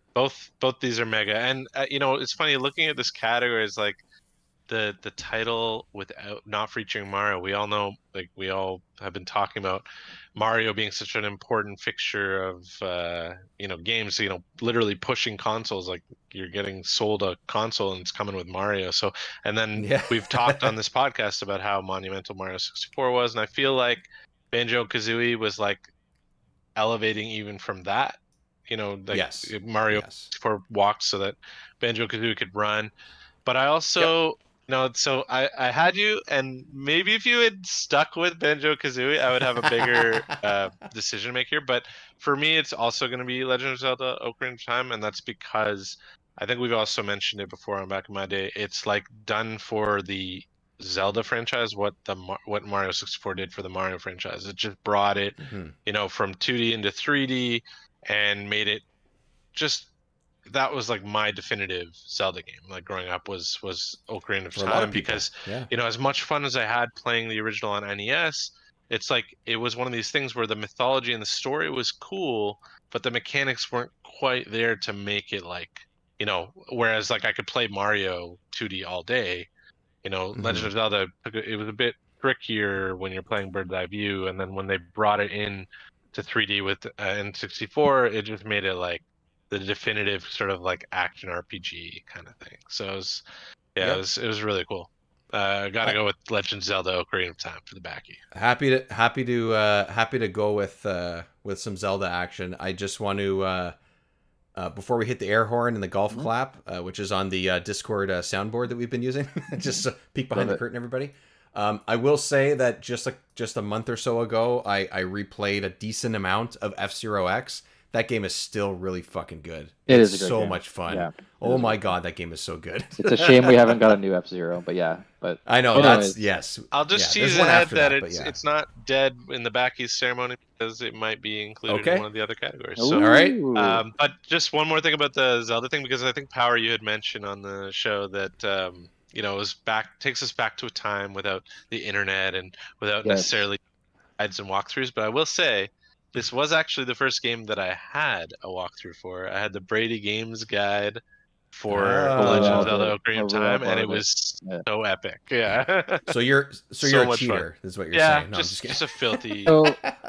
E: both both these are mega, and uh, you know, it's funny looking at this category is like the the title without not featuring Mario. We all know, like we all have been talking about Mario being such an important fixture of uh, you know games. You know, literally pushing consoles. Like you're getting sold a console and it's coming with Mario. So, and then
C: Yeah.
E: we've talked on this podcast about how monumental Mario sixty-four was, and I feel like Banjo-Kazooie was like elevating even from that. You know, like
C: Yes.
E: Mario
C: Yes.
E: sixty-four walked so that Banjo-Kazooie could run. But I also, you know, so I, I had you, and maybe if you had stuck with Banjo-Kazooie, I would have a bigger uh, decision to make here. But for me, it's also going to be Legend of Zelda Ocarina of Time, and that's because I think we've also mentioned it before on Back in My Day. It's like done for the Zelda franchise what the what Mario sixty-four did for the Mario franchise. It just brought it,
C: Mhm.
E: you know, from two D into three D and made it just that was like my definitive Zelda game. Like growing up was was Ocarina of
C: For a lot of
E: Time
C: people.
E: because
C: Yeah.
E: you know, as much fun as I had playing the original on N E S, it's like it was one of these things where the mythology and the story was cool, but the mechanics weren't quite there to make it like, you know, whereas like I could play Mario two D all day, you know,
C: Mhm.
E: Legend of Zelda, it was a bit trickier when you're playing bird's eye view, and then when they brought it in to three D with uh, N sixty-four, it just made it like the definitive sort of like action R P G kind of thing. So it was, yeah,
C: Yep.
E: it was it was really cool. Uh, got to
C: I-
E: go with Legend of Zelda: Ocarina of Time for the backy.
C: Happy to happy to uh, happy to go with uh, with some Zelda action. I just want to uh, uh, before we hit the air horn and the golf
D: Mhm.
C: clap, uh, which is on the uh, Discord uh, soundboard that we've been using, just a peek behind
D: Love
C: the
D: it.
C: curtain, everybody. Um, I will say that just like just a month or so ago, I, I replayed a decent amount of F-Zero X. That game is still really fucking good.
D: It
C: it's
D: is a great
C: so
D: game.
C: much fun.
D: Yeah, it
C: Oh
D: is a
C: my
D: great
C: god, that game is so good.
D: It's a shame we haven't got a new F-Zero, but yeah. But
C: I know
D: Anyways.
C: that's yes.
E: I'll just
C: yeah, there's
E: tease
C: one
E: ahead
C: after
E: that,
C: that, but
E: it's
C: yeah.
E: it's not dead in the backy's ceremony because it might be included
C: Okay.
E: in one of the other categories. So,
C: All right.
D: Ooh.
E: um, but just one more thing about the Zelda thing, because I think Power, you had mentioned on the show that um, you know, it was back takes us back to a time without the internet and without
D: Yes.
E: necessarily guides and walkthroughs. But I will say, this was actually the first game that I had a walkthrough for. I had the Brady Games guide for
C: Oh.
E: Legend of
D: Loved
E: Zelda
D: it.
E: Ocarina of
D: I
E: Time, and
D: loved
E: it
D: it.
E: was
D: Yeah.
E: so epic. Yeah.
C: So you're so
E: So
C: you're a
E: much fun.
C: cheater, is what you're
E: yeah,
C: saying. No,
E: just,
C: I'm
E: just
C: just
E: a filthy.
D: So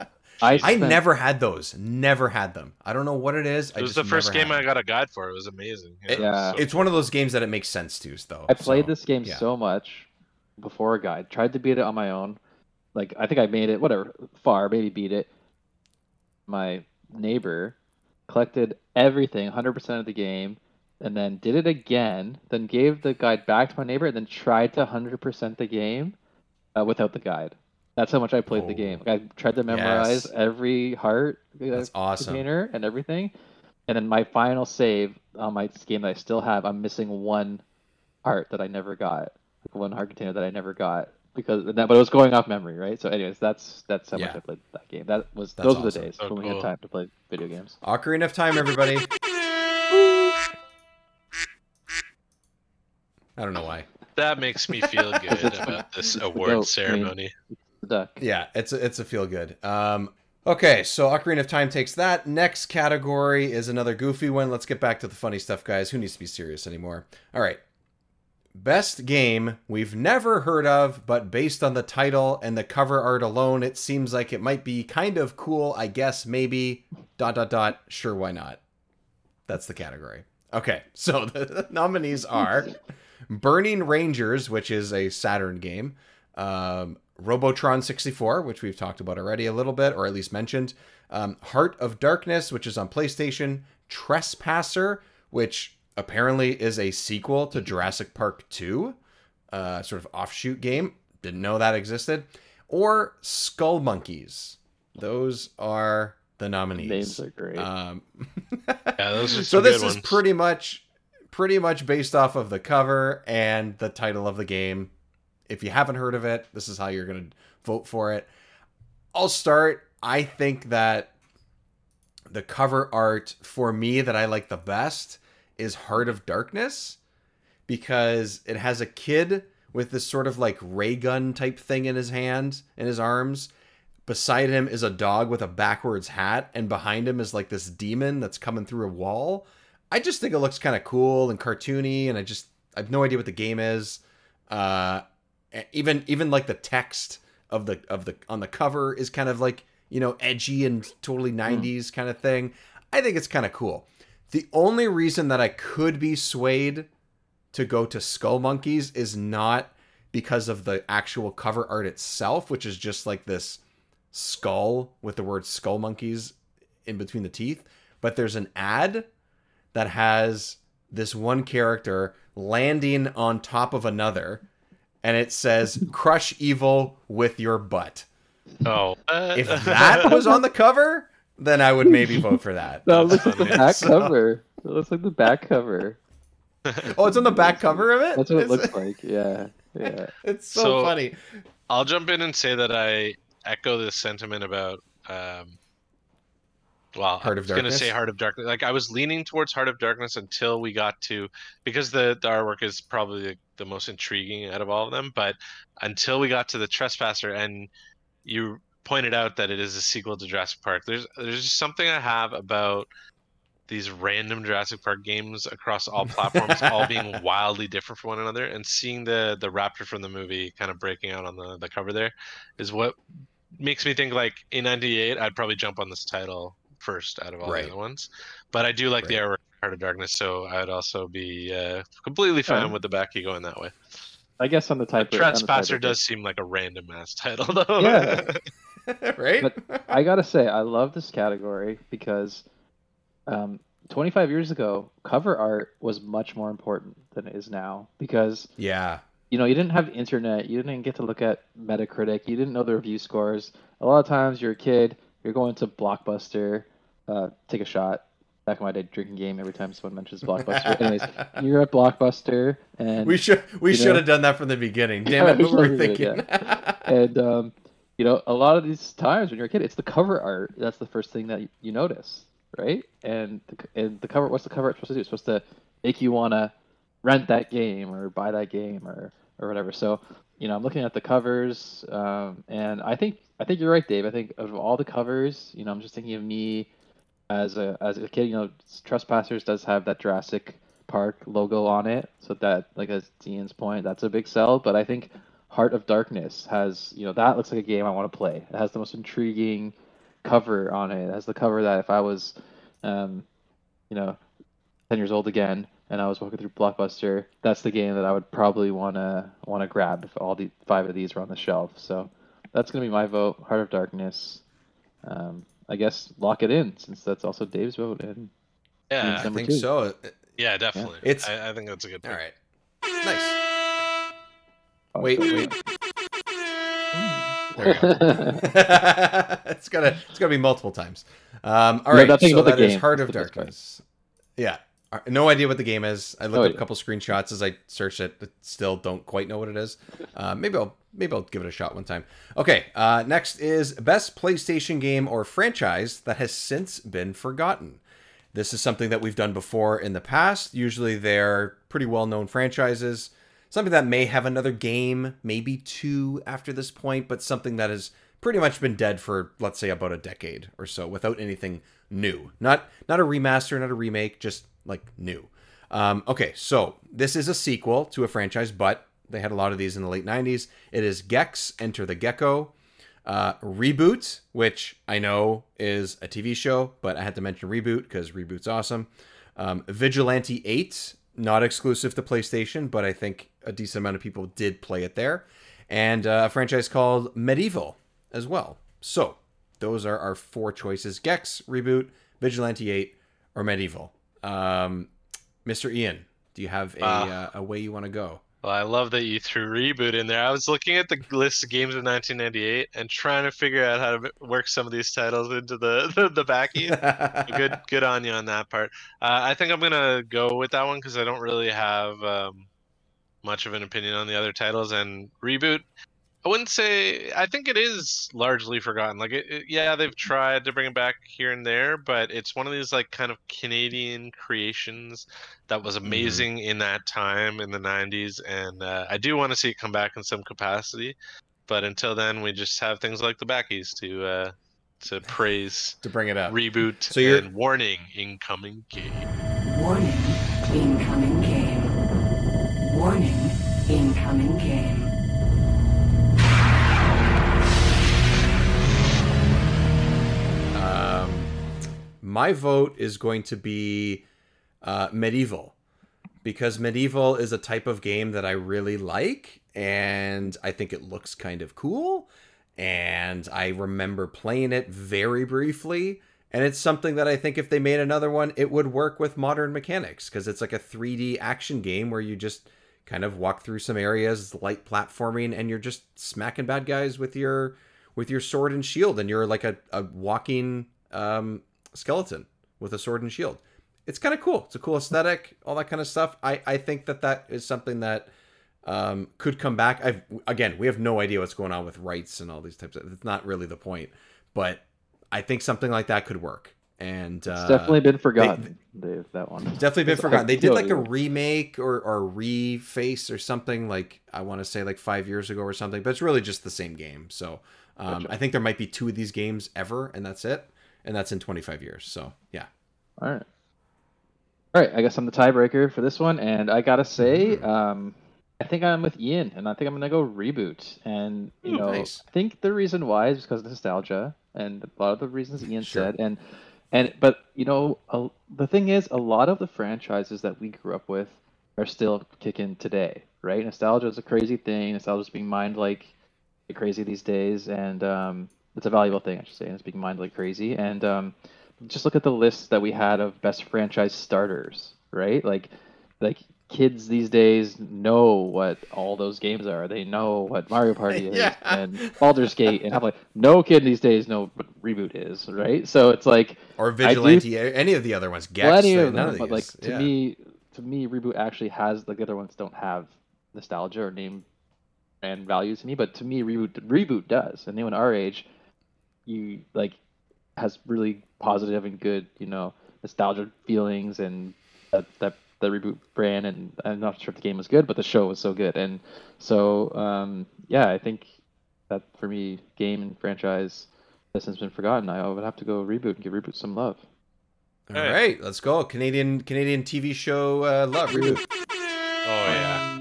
D: I
C: I
D: spent,
C: never had those. Never had them. I don't know what it is. I
E: It was
C: just
E: the first
C: never
E: game
C: had
E: I
C: them.
E: got a guide for. It was amazing.
C: It-
D: Yeah.
E: so
C: It's one of those games that it makes sense to, though.
D: I played
C: so,
D: this game
C: yeah.
D: so much before a guide. Tried to beat it on my own. Like I think I made it whatever far, maybe beat it. My neighbor collected everything, one hundred percent of the game, and then did it again. Then gave the guide back to my neighbor, and then tried to one hundred percent the game uh, without the guide. That's how much I played the
C: Oh.
D: game. Like, I tried to memorize
C: Yes.
D: every heart uh,
C: That's awesome.
D: container and everything. And then my final save on my game that I still have, I'm missing one heart that I never got, like one heart container that I never got because that, but it was going off memory, right? So, anyways, that's that's how much
C: Yeah.
D: I played that game. That was
C: That's
D: those were the
C: awesome.
D: days
E: So
D: when we
E: cool.
D: had time to play video games.
C: Ocarina of Time, everybody. I don't know why.
E: that makes me feel good
D: It's-
E: about this
D: it's
E: award
D: dope. I mean-
E: ceremony.
D: The duck.
C: Yeah, it's a, it's a feel good. Um, okay, so Ocarina of Time takes that. Next category is another goofy one. Let's get back to the funny stuff, guys. Who needs to be serious anymore? All right. Best game we've never heard of, but based on the title and the cover art alone, it seems like it might be kind of cool. I guess maybe. Dot dot dot. Sure, why not? That's the category. Okay, so the nominees are Burning Rangers, which is a Saturn game. Um, Robotron sixty-four, which we've talked about already a little bit, or at least mentioned. Um, Heart of Darkness, which is on PlayStation. Trespasser, which apparently is a sequel to Jurassic Park two, uh, sort of offshoot game. Didn't know that existed. Or Skull Monkeys. Those are the nominees.
D: Names are great.
C: Um,
E: Yeah, those are
C: so
E: some
C: this
E: good
C: is
E: ones.
C: pretty much pretty much based off of the cover and the title of the game. If you haven't heard of it, this is how you're going to vote for it. I'll start. I think that the cover art for me that I like the best is Heart of Darkness, because it has a kid with this sort of like ray gun type thing in his hand, in his arms. Beside him is a dog with a backwards hat, and behind him is like this demon that's coming through a wall. I just think it looks kind of cool and cartoony, and I just I have no idea what the game is. Uh, even even like the text of the of the on the cover is kind of like, you know, edgy and totally nineties mm. kind of thing. I think it's kind of cool. The only reason that I could be swayed to go to Skull Monkeys is not because of the actual cover art itself, which is just like this skull with the word Skull Monkeys in between the teeth, but there's an ad that has this one character landing on top of another, and it says crush evil with your butt.
E: Oh, uh,
C: if that was on the cover, then I would maybe vote for that.
D: That looks like the back so... cover. It looks like the back cover.
C: Oh, it's on the back cover of it?
D: That's what it looks like. Yeah. Yeah.
C: It's so,
E: so
C: funny.
E: I'll jump in and say that I echo this sentiment about um well,
C: Heart of
E: I was going to
C: Darkness?
E: say Heart of Darkness. Like, I was leaning towards Heart of Darkness until we got to, because the, the artwork is probably the, the most intriguing out of all of them, but until we got to the Trespasser, and you pointed out that it is a sequel to Jurassic Park, there's there's just something I have about these random Jurassic Park games across all platforms, all being wildly different from one another, and seeing the the raptor from the movie kind of breaking out on the, the cover there is what makes me think, like, in ninety-eight, I'd probably jump on this title first out of all
C: Right.
E: the other ones. But I do like
C: Right.
E: the artwork Heart of Darkness, so I'd also be uh, completely fine
D: Oh.
E: with the backy going that way.
D: I guess on the type
E: But
D: of on the type
E: Trespasser
D: of-
E: does seem like a random ass title, though.
D: Yeah.
C: Right?
D: But I gotta say, I love this category because um, twenty-five years ago, cover art was much more important than it is now. Because
C: Yeah.
D: you know, you didn't have internet, you didn't get to look at Metacritic, you didn't know the review scores. A lot of times, you're a kid, you're going to Blockbuster, uh, take a shot. Back in my day, drinking game every time someone mentions Blockbuster. Anyways, you're at Blockbuster, and
C: We should we
D: you
C: should
D: know-
C: have done that from the beginning. Damn
D: Yeah,
C: it,
D: we
C: what were we
D: should have,
C: thinking?
D: and um, you know, a lot of these times when you're a kid, it's the cover art that's the first thing that you, you notice, right? And the, and the cover, what's the cover art supposed to do? It's supposed to make you want to rent that game or buy that game or or whatever. So, you know, I'm looking at the covers, um, and I think I think you're right, Dave. I think of all the covers, you know, I'm just thinking of me as a as a kid. You know, Trespassers does have that Jurassic Park logo on it, so that, like, as Ian's point, that's a big sell. But I think Heart of Darkness has, you know, that looks like a game I want to play. It has the most intriguing cover on it. It has the cover that if I was, um, you know, ten years old again and I was walking through Blockbuster, that's the game that I would probably wanna wanna grab if all the five of these were on the shelf. So that's gonna be my vote. Heart of Darkness. Um, I guess lock it in since that's also Dave's vote. And
E: Yeah,
C: I
D: number
C: think
D: two.
C: so.
E: yeah, definitely.
C: It's-
E: I, I think that's a good
C: All
E: pick.
C: right. Nice.
D: Oh,
C: Wait,
D: so-
C: wait. There we go. it's gotta it's gotta be multiple times. Um, all
D: No,
C: right,
D: nothing
C: so
D: about the
C: that is
D: game.
C: Heart
D: That's
C: of
D: the best part.
C: Darkness. Yeah, Uh, no idea what the game is. I looked
D: Oh,
C: up a
D: yeah.
C: couple screenshots as I searched it, but still don't quite know what it is. Uh, maybe I'll maybe I'll give it a shot one time. Okay, uh, next is best PlayStation game or franchise that has since been forgotten. This is something that we've done before in the past. Usually they're pretty well-known franchises. Something that may have another game, maybe two after this point, but something that has pretty much been dead for, let's say, about a decade or so without anything new. Not not a remaster, not a remake, just like new. Um, okay, so this is a sequel to a franchise, but they had a lot of these in the late nineties. It is Gex, Enter the Gecko. Uh, Reboot, which I know is a T V show, but I had to mention Reboot because Reboot's awesome. Um, Vigilante eight, not exclusive to PlayStation, but I think a decent amount of people did play it there. And uh, a franchise called Medieval as well. So those are our four choices: Gex, Reboot, Vigilante eight, or Medieval. Um, Mister Ian, do you have a,
E: Uh,
C: uh, a way you want to go?
E: Well, I love that you threw Reboot in there. I was looking at the list of games of nineteen ninety-eight and trying to figure out how to work some of these titles into the the, the backing. good, good on you on that part. Uh, I think I'm gonna go with that one because I don't really have um, much of an opinion on the other titles. And Reboot, I wouldn't say. I think it is largely forgotten. Like, it, it, yeah, they've tried to bring it back here and there, but it's one of these like kind of Canadian creations that was amazing in that time in the nineties, and uh, I do want to see it come back in some capacity. But until then, we just have things like the backies to uh, to praise.
C: to bring it up.
E: Reboot
C: So you're-
E: and warning incoming game.
A: Warning, incoming game. Warning, incoming game.
C: Um, my vote is going to be uh, Medieval, because Medieval is a type of game that I really like, and I think it looks kind of cool, and I remember playing it very briefly, and it's something that I think if they made another one, it would work with modern mechanics, because it's like a three D action game where you just kind of walk through some areas, light platforming, and you're just smacking bad guys with your with your sword and shield, and you're like a, a walking um, skeleton with a sword and shield. It's kind of cool. It's a cool aesthetic, all that kind of stuff. I, I think that that is something that um, could come back. I've Again, we have no idea what's going on with rights and all these types of... It's not really the point. But I think something like that could work. And uh,
D: It's definitely been forgotten, they, Dave, that one.
C: Definitely been
D: It's
C: forgotten. They did like a
D: totally-
C: remake or, or reface or something, like, I want to say like five years ago or something. But it's really just the same game. So um,
D: Gotcha.
C: I think there might be two of these games ever, and that's it. And that's in twenty-five years. So, yeah.
D: All right. All right, I guess I'm the tiebreaker for this one, and I gotta say,
C: Mm-hmm.
D: um, I think I'm with Ian, and I think I'm gonna go reboot. And you
C: Ooh,
D: know,
C: nice.
D: I think the reason why is because of nostalgia, and a lot of the reasons Ian
C: Sure.
D: said, and and but you know, a, the thing is, a lot of the franchises that we grew up with are still kicking today, right? Nostalgia is a crazy thing. Nostalgia is being mined like crazy these days, and um, it's a valuable thing, I should say, and it's being mined like crazy. And um, just look at the lists that we had of best franchise starters, right? Like, like kids these days know what all those games are. They know what Mario Party is
C: Yeah.
D: and Baldur's Gate, and I'm like, no kid these days know what Reboot is, right? So it's like,
C: Or
D: I do-
C: Vigilante, any of the other ones. Gex,
D: plenty
C: uh,
D: of
C: none
D: them,
C: of
D: but like
C: these.
D: to
C: Yeah.
D: me, to me, Reboot actually has, like the other ones don't have nostalgia or name and value to me, but to me, Reboot Reboot does. And anyone our age, you like has really positive and good, you know, nostalgia feelings, and that that the Reboot brand. And I'm not sure if the game was good, but the show was so good. And so, um, yeah, I think that for me, game and franchise this has been forgotten. I would have to go Reboot and give Reboot some love.
C: All right, let's go. Canadian Canadian T V show uh, love reboot.
E: Oh yeah.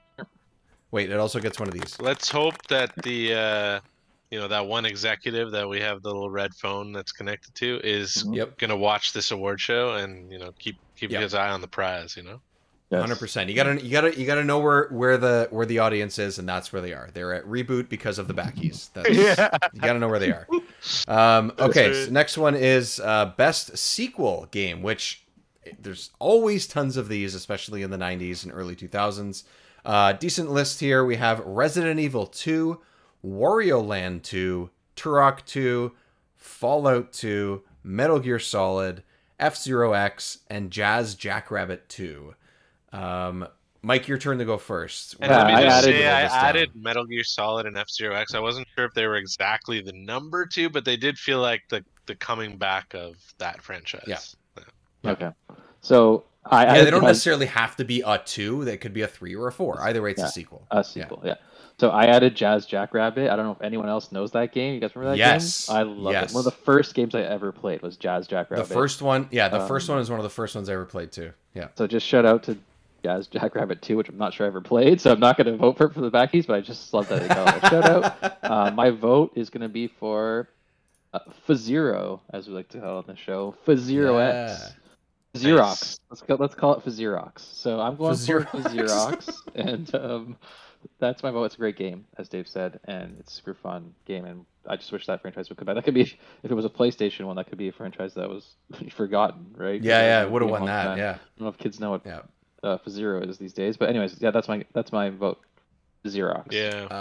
C: Wait, it also gets one of these.
E: Let's hope that the uh, you know, that one executive that we have the little red phone that's connected to is
C: Yep.
E: gonna watch this award show and, you know, keep keep
C: Yep.
E: his eye on the prize. You know.
D: Yes.
C: Hundred percent. You gotta, you gotta, you gotta know where where the where the audience is, and that's where they are. They're at reboot because of the backies. That's,
E: Yeah.
C: You gotta know where they are. Um, okay,
E: right.
C: so next one is uh, best sequel game, which there's always tons of these, especially in the nineties and early two thousands. Uh, decent list here. We have Resident Evil two, Wario Land two, Turok two, Fallout two, Metal Gear Solid, F-Zero X, and Jazz Jackrabbit two. Um, Mike, your turn to go first.
E: And
D: Yeah,
E: let me
D: I
E: just
D: added-
E: say, I
C: Roll this down.
E: added Metal Gear Solid and F-Zero X. I wasn't sure if they were exactly the number two, but they did feel like the the coming back of that franchise.
C: Yeah.
E: Yeah.
D: Okay. So I
C: Yeah,
D: I
C: they don't
D: had
C: necessarily have to be a two. They could be a three or a four. Either way, it's
D: Yeah.
C: a sequel.
D: a sequel. Yeah. So I added Jazz Jackrabbit. I don't know if anyone else knows that game. You guys remember that
C: Yes.
D: game? I love
C: Yes.
D: it. One of the first games I ever played was Jazz
C: The
D: Jackrabbit.
C: first one, yeah, the first
D: Um,
C: one is one of the first ones I ever played too. Yeah.
D: So just shout out to Jazz Jackrabbit two, which I'm not sure I ever played, so I'm not going to vote for it for the backies, but I just love that they got a shout out. Uh, my vote is going to be for uh, F-Zero, as we like to call it on the show. F-Zero X. Xerox.
E: Nice.
D: Let's go. Let's call it Xerox. So I'm going for
C: Xerox.
D: Xerox, and um, that's my vote. It's a great game, as Dave said, and it's a super fun game. And I just wish that franchise would come back. That could be, if it was a PlayStation one, that could be a franchise that was forgotten, right?
C: Yeah, yeah,
D: It
C: would have
D: been a
C: won
D: long
C: that.
D: time.
C: Yeah.
D: I don't know if kids know what
C: Yeah.
D: uh, F-Zero is these days, but anyways, yeah, that's my that's my vote. Xerox.
E: Yeah.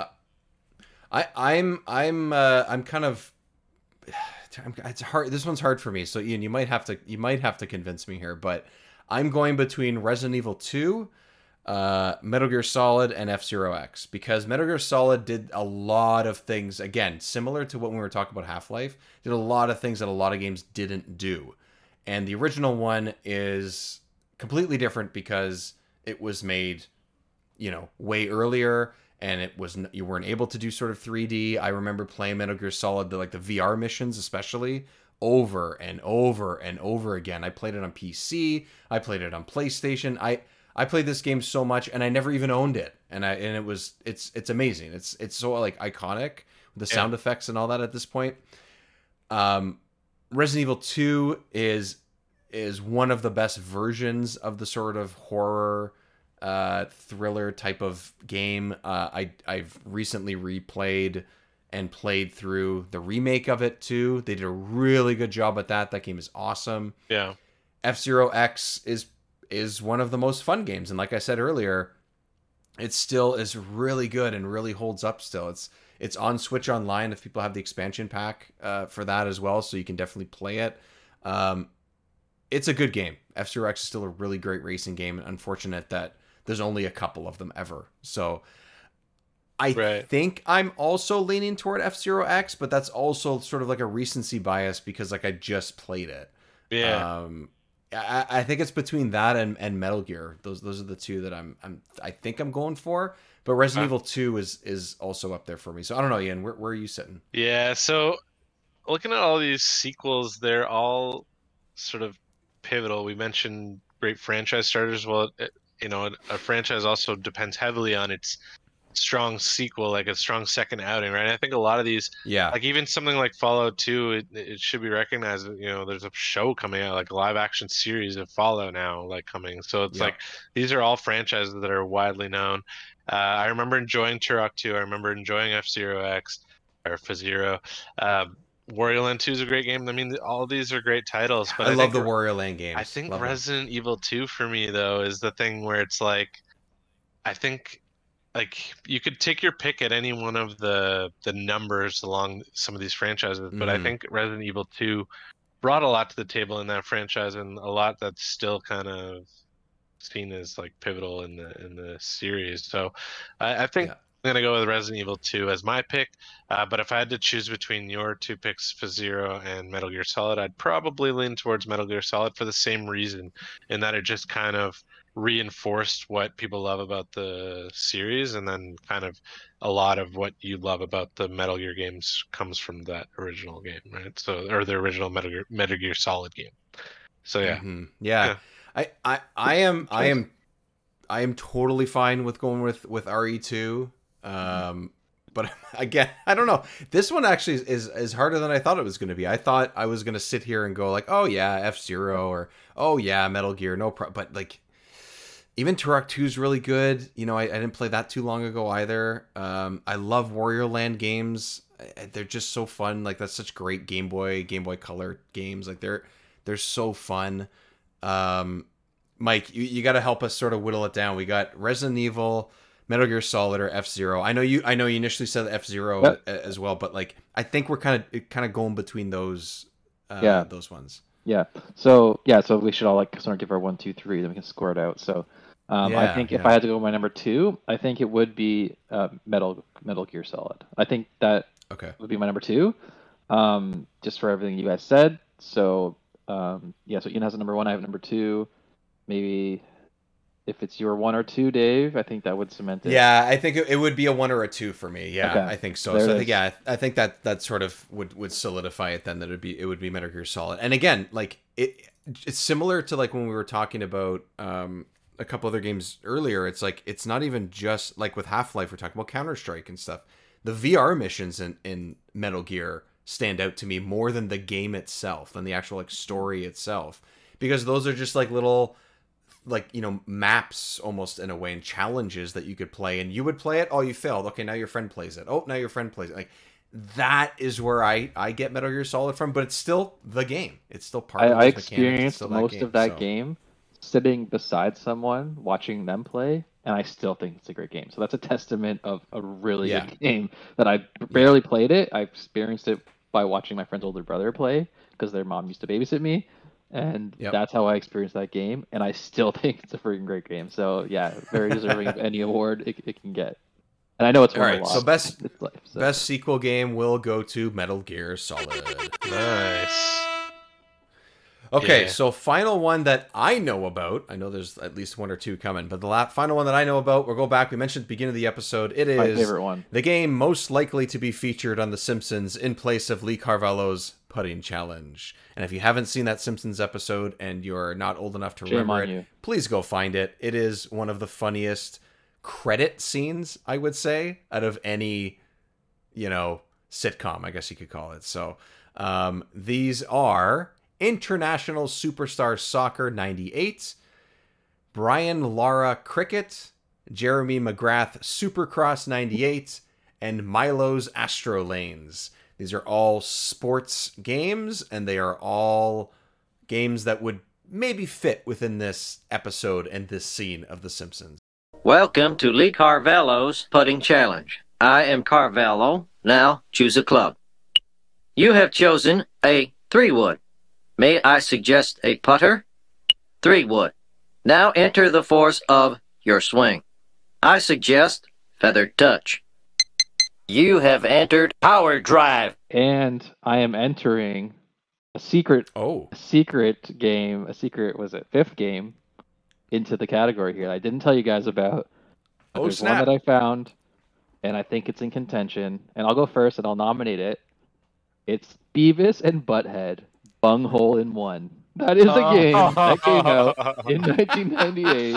C: I, I'm, I'm, uh, I'm kind of. I'm, it's hard. This one's hard for me. So Ian, you might have to, you might have to convince me here. But I'm going between Resident Evil two, uh, Metal Gear Solid, and F-Zero X, because Metal Gear Solid did a lot of things. Again, similar to what we were talking about Half-Life, did a lot of things that a lot of games didn't do. And the original one is completely different because it was made, you know, way earlier, and it was you weren't able to do sort of three D. I remember playing Metal Gear Solid, the like the V R missions especially over and over and over again. I played it on P C. I played it on PlayStation. I I played this game so much, and I never even owned it. And I and it was it's it's amazing. It's it's so like iconic with the sound
E: Yeah.
C: effects and all that at this point. Um, Resident Evil two is is one of the best versions of the sort of horror uh thriller type of game. uh i i've recently replayed and played through the remake of it too. They did a really good job at that. That game is awesome.
E: Yeah.
C: F-Zero X is is one of the most fun games, and like I said earlier, it still is really good and really holds up still. It's it's on Switch Online if people have the expansion pack uh for that as well, so you can definitely play it. um It's a good game. F-Zero X is still a really great racing game. Unfortunate that there's only a couple of them ever. So I
E: Right.
C: think I'm also leaning toward F-Zero X, but that's also sort of like a recency bias because like I just played it.
E: Yeah.
C: Um, I, I think it's between that and, and Metal Gear. Those those are the two that I'm I'm I think I'm going for. But Resident
E: Huh.
C: Evil two is is also up there for me. So I don't know, Ian. Where where are you sitting?
E: Yeah. So looking at all these sequels, they're all sort of pivotal. We mentioned great franchise starters. Well, it, you know, a franchise also depends heavily on its strong sequel, like a strong second outing, right? I think a lot of these,
C: Yeah.
E: like even something like Fallout two, it, it should be recognized that, you know, there's a show coming out, like a live action series of Fallout now, like coming. So it's
C: Yeah.
E: like these are all franchises that are widely known. Uh, I remember enjoying Turok two. I remember enjoying F-Zero X or F-Zero. Um, Wario Land two is a great game. I mean, all of these are great titles. But
C: I,
E: I,
C: love
E: think,
C: the Wario Land games.
E: I think
C: Love them.
E: Resident Evil two for me though is the thing where it's like, I think like you could take your pick at any one of the the numbers along some of these franchises, but I
C: Mhm.
E: think Resident Evil two brought a lot to the table in that franchise, and a lot that's still kind of seen as like pivotal in the in the series. So I, I think
C: Yeah.
E: I'm gonna go with Resident Evil two as my pick. Uh, but if I had to choose between your two picks, F-Zero and Metal Gear Solid, I'd probably lean towards Metal Gear Solid for the same reason, in that it just kind of reinforced what people love about the series, and then kind of a lot of what you love about the Metal Gear games comes from that original game, right? So, or the original Metal Gear, Metal Gear Solid game. So yeah,
C: Mhm. Yeah.
E: Yeah.
C: I, I I am I
D: Choice.
C: am I am totally fine with going with with R E two. Um but again, I don't know. This one actually is, is is harder than I thought it was going to be. I thought I was going to sit here and go like, "Oh yeah, F-Zero," or "Oh yeah, Metal Gear." No pro but like even Turok two is really good. You know, I, I didn't play that too long ago either. Um I love Wario Land games. I- They're just so fun. Like that's such great Game Boy, Game Boy Color games. Like they're they're so fun. Um, Mike, you, you got to help us sort of whittle it down. We got Resident Evil, Metal Gear Solid, or F-Zero. I know you. I know you initially said F-Zero
D: Yep.
C: a- as well, but like I think we're kind of kind of going between those. Uh,
D: Yeah.
C: those ones.
D: Yeah. So yeah. So we should all like sort of give our one, two, three, then we can score it out. So um, I
C: Yeah,
D: think if
C: yeah.
D: I had to go with my number two, I think it would be uh, Metal Metal Gear Solid. I think that
C: Okay.
D: would be my number two, um, just for everything you guys said. So um, yeah. So Ian has a number one. I have number two. Maybe if it's your one or two, Dave, I think that would cement it.
C: Yeah, I think it, it would be a one or a two for me. Yeah,
D: Okay.
C: I think so.
D: There
C: so
D: it
C: I think
D: is.
C: yeah, I think that that sort of would would solidify it then that it'd be it would be Metal Gear Solid. And again, like it it's similar to like when we were talking about um a couple other games earlier. It's like it's not even just like with Half-Life we're talking about Counter-Strike and stuff. The V R missions in in Metal Gear stand out to me more than the game itself, than the actual like story itself, because those are just like little like, you know, maps almost in a way, and challenges that you could play, and you would play it. Oh, you failed. Okay, now your friend plays it. Oh, now your friend plays it. Like that is where I I get Metal Gear Solid from, but it's still the game. It's still part
D: I,
C: of
D: I
C: those mechanics. It's
D: experienced
C: still
D: most
C: game,
D: of that
C: so.
D: game sitting beside someone watching them play, and I still think it's a great game. So that's a testament of a really
C: Yeah.
D: good game that I barely played it. I experienced it by watching my friend's older brother play because their mom used to babysit me, and
C: Yep.
D: that's how I experienced that game. And I still think it's a freaking great game. So yeah, very deserving of any award it, it can get. And I know it's
C: All
D: won a
C: right,
D: lot
C: so best-
D: in its life. So.
C: Best sequel game will go to Metal Gear Solid.
E: nice.
C: Okay,
E: Yeah.
C: so final one that I know about. I know there's at least one or two coming, but the la- final one that I know about, we'll go back. We mentioned at the beginning of the episode. It is
D: My favorite one.
C: the game most likely to be featured on The Simpsons in place of Lee Carvalho's putting challenge. And if you haven't seen that Simpsons episode and you're not old enough to
D: Shame
C: remember
D: on
C: it,
D: you.
C: please go find it. It is one of the funniest credit scenes, I would say, out of any, you know, sitcom, I guess you could call it. So um, these are International Superstar Soccer ninety-eight, Brian Lara Cricket, Jeremy McGrath Supercross ninety-eight, and Milo's Astro Lanes. These are all sports games, and they are all games that would maybe fit within this episode and this scene of The Simpsons.
F: Welcome to Lee Carvalho's Putting Challenge. I am Carvalho. Now choose a club. You have chosen a three-wood. May I suggest a putter? Three-wood. Now enter the force of your swing. I suggest feathered touch. You have entered power drive.
D: And I am entering a secret,
C: Oh,
D: a secret game, a secret, was it fifth game into the category here. I didn't tell you guys about. But
C: Oh,
D: there's
C: snap.
D: one that I found, and I think it's in contention. And I'll go first, and I'll nominate it. It's Beavis and Butthead, Bunghole in One. That is a game that came out in nineteen ninety-eight.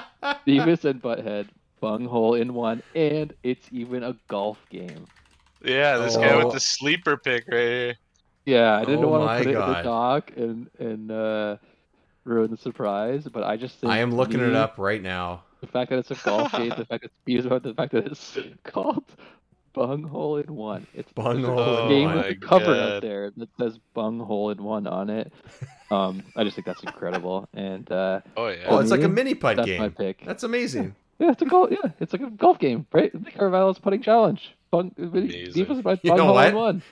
D: Beavis and Butthead, Bunghole in One, and it's even a golf game.
E: Yeah, this guy
C: Oh.
E: with the sleeper pick right here.
D: Yeah, I didn't
C: Oh
D: want
C: my
D: to put it in the
C: God.
D: doc and and uh, ruin the surprise, but I just think
C: I am
D: to
C: looking it
D: me,
C: up right now.
D: The fact that it's a golf game, the fact that it's Beavis, the fact that it's called Bunghole in One. It's there's a
C: Bunghole in
D: game
C: One.
D: with a
E: my
D: cover
E: God.
D: out there that says Bunghole in One on it. Um, I just think that's incredible, and uh,
E: Oh yeah.
C: Oh, it's like a
D: me,
C: mini putt
D: that's
C: game.
D: my pick.
C: That's amazing.
D: Yeah, it's a golf. Yeah, it's like a golf game, right? The Carvalho's putting challenge. Bung,
E: Amazing.
D: Beavis by
C: You know
D: Bunghole in
C: what?
D: One.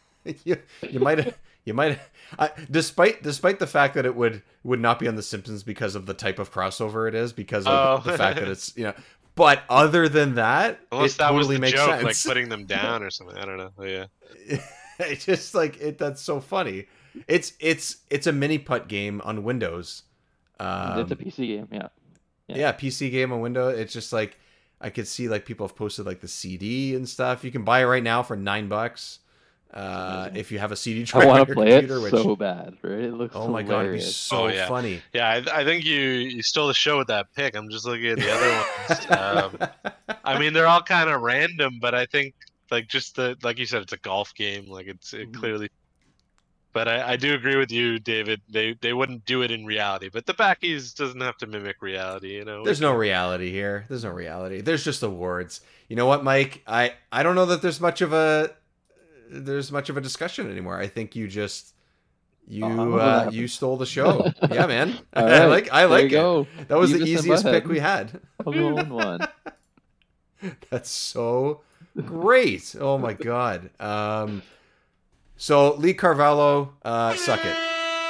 C: you you might you might I, despite despite the fact that it would would not be on The Simpsons because of the type of crossover it is, because of
E: Oh.
C: the fact that it's, you know, but other than that,
E: Unless
C: it
E: that was
C: totally
E: the
C: makes
E: joke,
C: sense.
E: like putting them down or something. I don't know. But yeah.
C: It's just like it. That's so funny. It's it's it's a mini putt game on Windows. Um,
D: It's a P C game. Yeah.
C: yeah.
D: yeah.
C: P C game on Windows. It's just like I could see like people have posted like the C D and stuff. You can buy it right now for nine bucks. Uh, if you have a C D
D: I
C: drive on
D: want
C: your
D: to play it
C: computer, which
D: so bad, right? It looks
C: oh my god, it'd be
D: hilarious.
C: so
E: Oh, yeah.
C: funny.
E: Yeah, I, I think you you stole the show with that pick. I'm just looking at the other ones. Um, I mean, they're all kind of random, but I think like just the like you said, it's a golf game. Like it's it
D: Mhm.
E: clearly. But I, I do agree with you, David. They they wouldn't do it in reality. But the Backies doesn't have to mimic reality, you know.
C: There's no reality here. There's no reality. There's just awards. You know what, Mike? I I don't know that there's much of a there's much of a discussion anymore. I think you just you
D: Oh,
C: uh,
D: yeah.
C: you stole the show. Yeah, man.
D: All
C: I
D: right,
C: like I
D: there
C: like
D: you
C: it.
D: go.
C: That was
D: Beavis
C: the
D: and
C: easiest pick
D: Butthead.
C: we had.
D: Bunghole in One.
C: That's so great. Oh my god. Um, so Lee Carvalho, uh, suck it.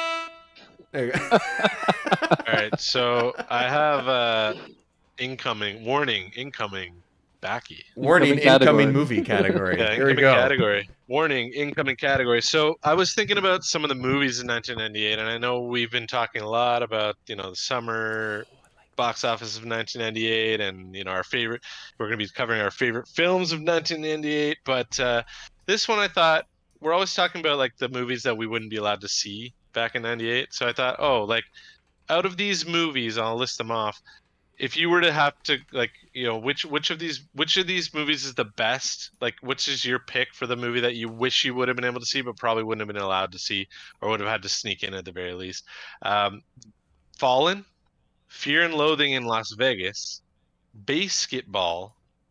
C: There you go.
E: All right, so I have uh, incoming warning, incoming Backy.
C: Warning,
D: Incoming category.
C: incoming movie category.
E: Yeah,
C: Here we
E: incoming
C: go.
E: category. Warning, incoming category. So I was thinking about some of the movies in nineteen ninety-eight, and I know we've been talking a lot about, you know, the summer box office of nineteen ninety-eight, and you know our favorite. We're going to be covering our favorite films of nineteen ninety-eight, but uh, this one I thought we're always talking about like the movies that we wouldn't be allowed to see back in ninety-eight. So I thought, oh, like out of these movies, I'll list them off. If you were to have to like, you know, which which of these which of these movies is the best? Like, which is your pick for the movie that you wish you would have been able to see, but probably wouldn't have been allowed to see, or would have had to sneak in at the very least? Um, Fallen, Fear and Loathing in Las Vegas, Basketball,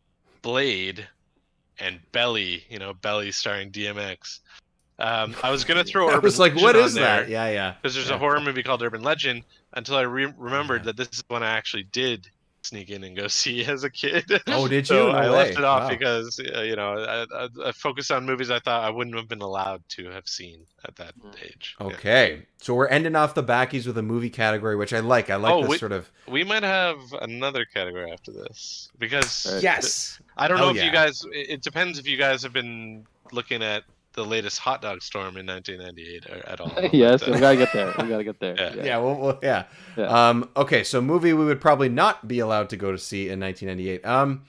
E: Blade, and Belly. You know, Belly starring D M X. Um, I was gonna throw.
C: I
E: Urban
C: was like,
E: Legend
C: what
E: on
C: is
E: there.
C: that? Yeah, yeah.
E: Because there's
C: Yeah.
E: a horror movie called Urban Legend, until I re- remembered
C: Yeah.
E: that this is one I actually did sneak in and go see as a kid.
C: Oh, did
E: So
C: you? No
E: I
C: way.
E: left it off
C: Wow.
E: because uh, you know I, I, I focused on movies I thought I wouldn't have been allowed to have seen at that age. Yeah.
C: Okay, so we're ending off the backies with a movie category, which I like. I like
E: Oh,
C: this
E: wait.
C: sort of.
E: We might have another category after this because
D: Right.
C: Yes.
E: I don't
C: Hell
E: know if
C: yeah.
E: you guys. It it depends if you guys have been looking at the latest hot dog storm in nineteen ninety-eight or at all.
D: Yes,
E: But, uh,
D: we gotta get there. We gotta get there.
E: Yeah.
C: Yeah. Well, well, yeah.
D: Yeah.
C: Um. Okay. So movie we would probably not be allowed to go to see in nineteen ninety-eight. Um.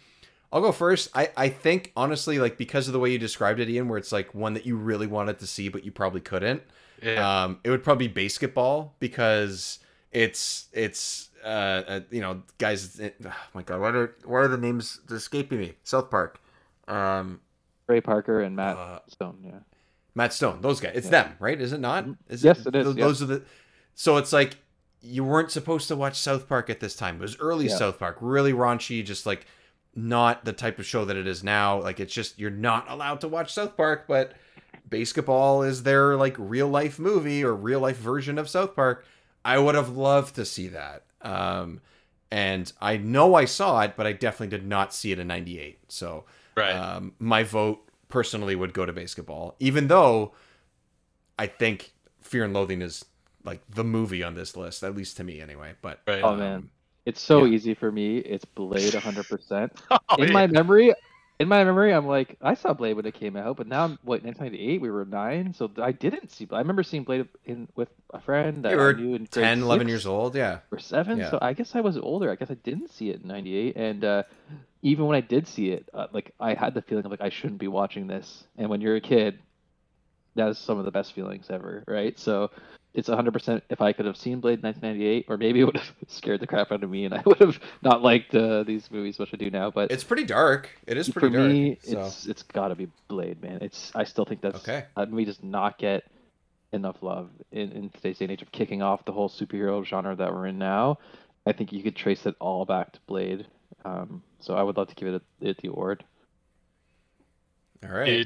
C: I'll go first. I, I think, honestly, like, because of the way you described it, Ian, where it's like one that you really wanted to see, but you probably couldn't.
E: Yeah.
C: Um, it would probably be Basketball, because it's, it's, uh, uh you know, guys, it, oh my God, what are, what are the names escaping me? South Park. Um,
D: Ray Parker and Matt
C: Uh,
D: Stone. Yeah.
C: Matt Stone, those guys. It's
D: Yeah.
C: them, right? Is it not? Is
D: Yes, it is,
C: Those,
D: yeah.
C: those are the. So it's like you weren't supposed to watch South Park at this time. It was early
D: Yeah.
C: South Park, really raunchy, just like not the type of show that it is now. Like it's just you're not allowed to watch South Park, but Basketball is their like real life movie or real life version of South Park. I would have loved to see that. Um, and I know I saw it, but I definitely did not see it in ninety-eight. So
E: Right.
C: um, my vote personally would go to Basketball, even though I think Fear and Loathing is like the movie on this list, at least to me anyway. But
E: Right.
D: Oh
C: um,
D: man, it's so
C: yeah.
D: easy for me. It's Blade one hundred percent.
E: Oh,
D: In
E: yeah.
D: my memory, in my memory, I'm like, I saw Blade when it came out, but now I'm what nineteen ninety-eight. We were nine, so I didn't see. I remember seeing Blade in with a friend that
C: you were
D: I knew in grade
C: ten, eleven
D: six
C: years old. Yeah.
D: or seven.
C: Yeah.
D: So I guess I was older. I guess I didn't see it in ninety-eight, and uh, even when I did see it, uh, like I had the feeling of like I shouldn't be watching this. And when you're a kid, that is some of the best feelings ever, right? So it's one hundred percent if I could have seen Blade nineteen ninety-eight, or maybe it would have scared the crap out of me and I would have not liked uh, these movies, which I do now. But
C: It's pretty dark. It is
D: for
C: pretty dark.
D: me,
C: so.
D: it's it's got to be Blade, man. It's I still think that's
C: Okay.
D: that movie does not get enough love in, in today's day and age of kicking off the whole superhero genre that we're in now. I think you could trace it all back to Blade. Um, so I would love to give it, a, it the award.
C: All right.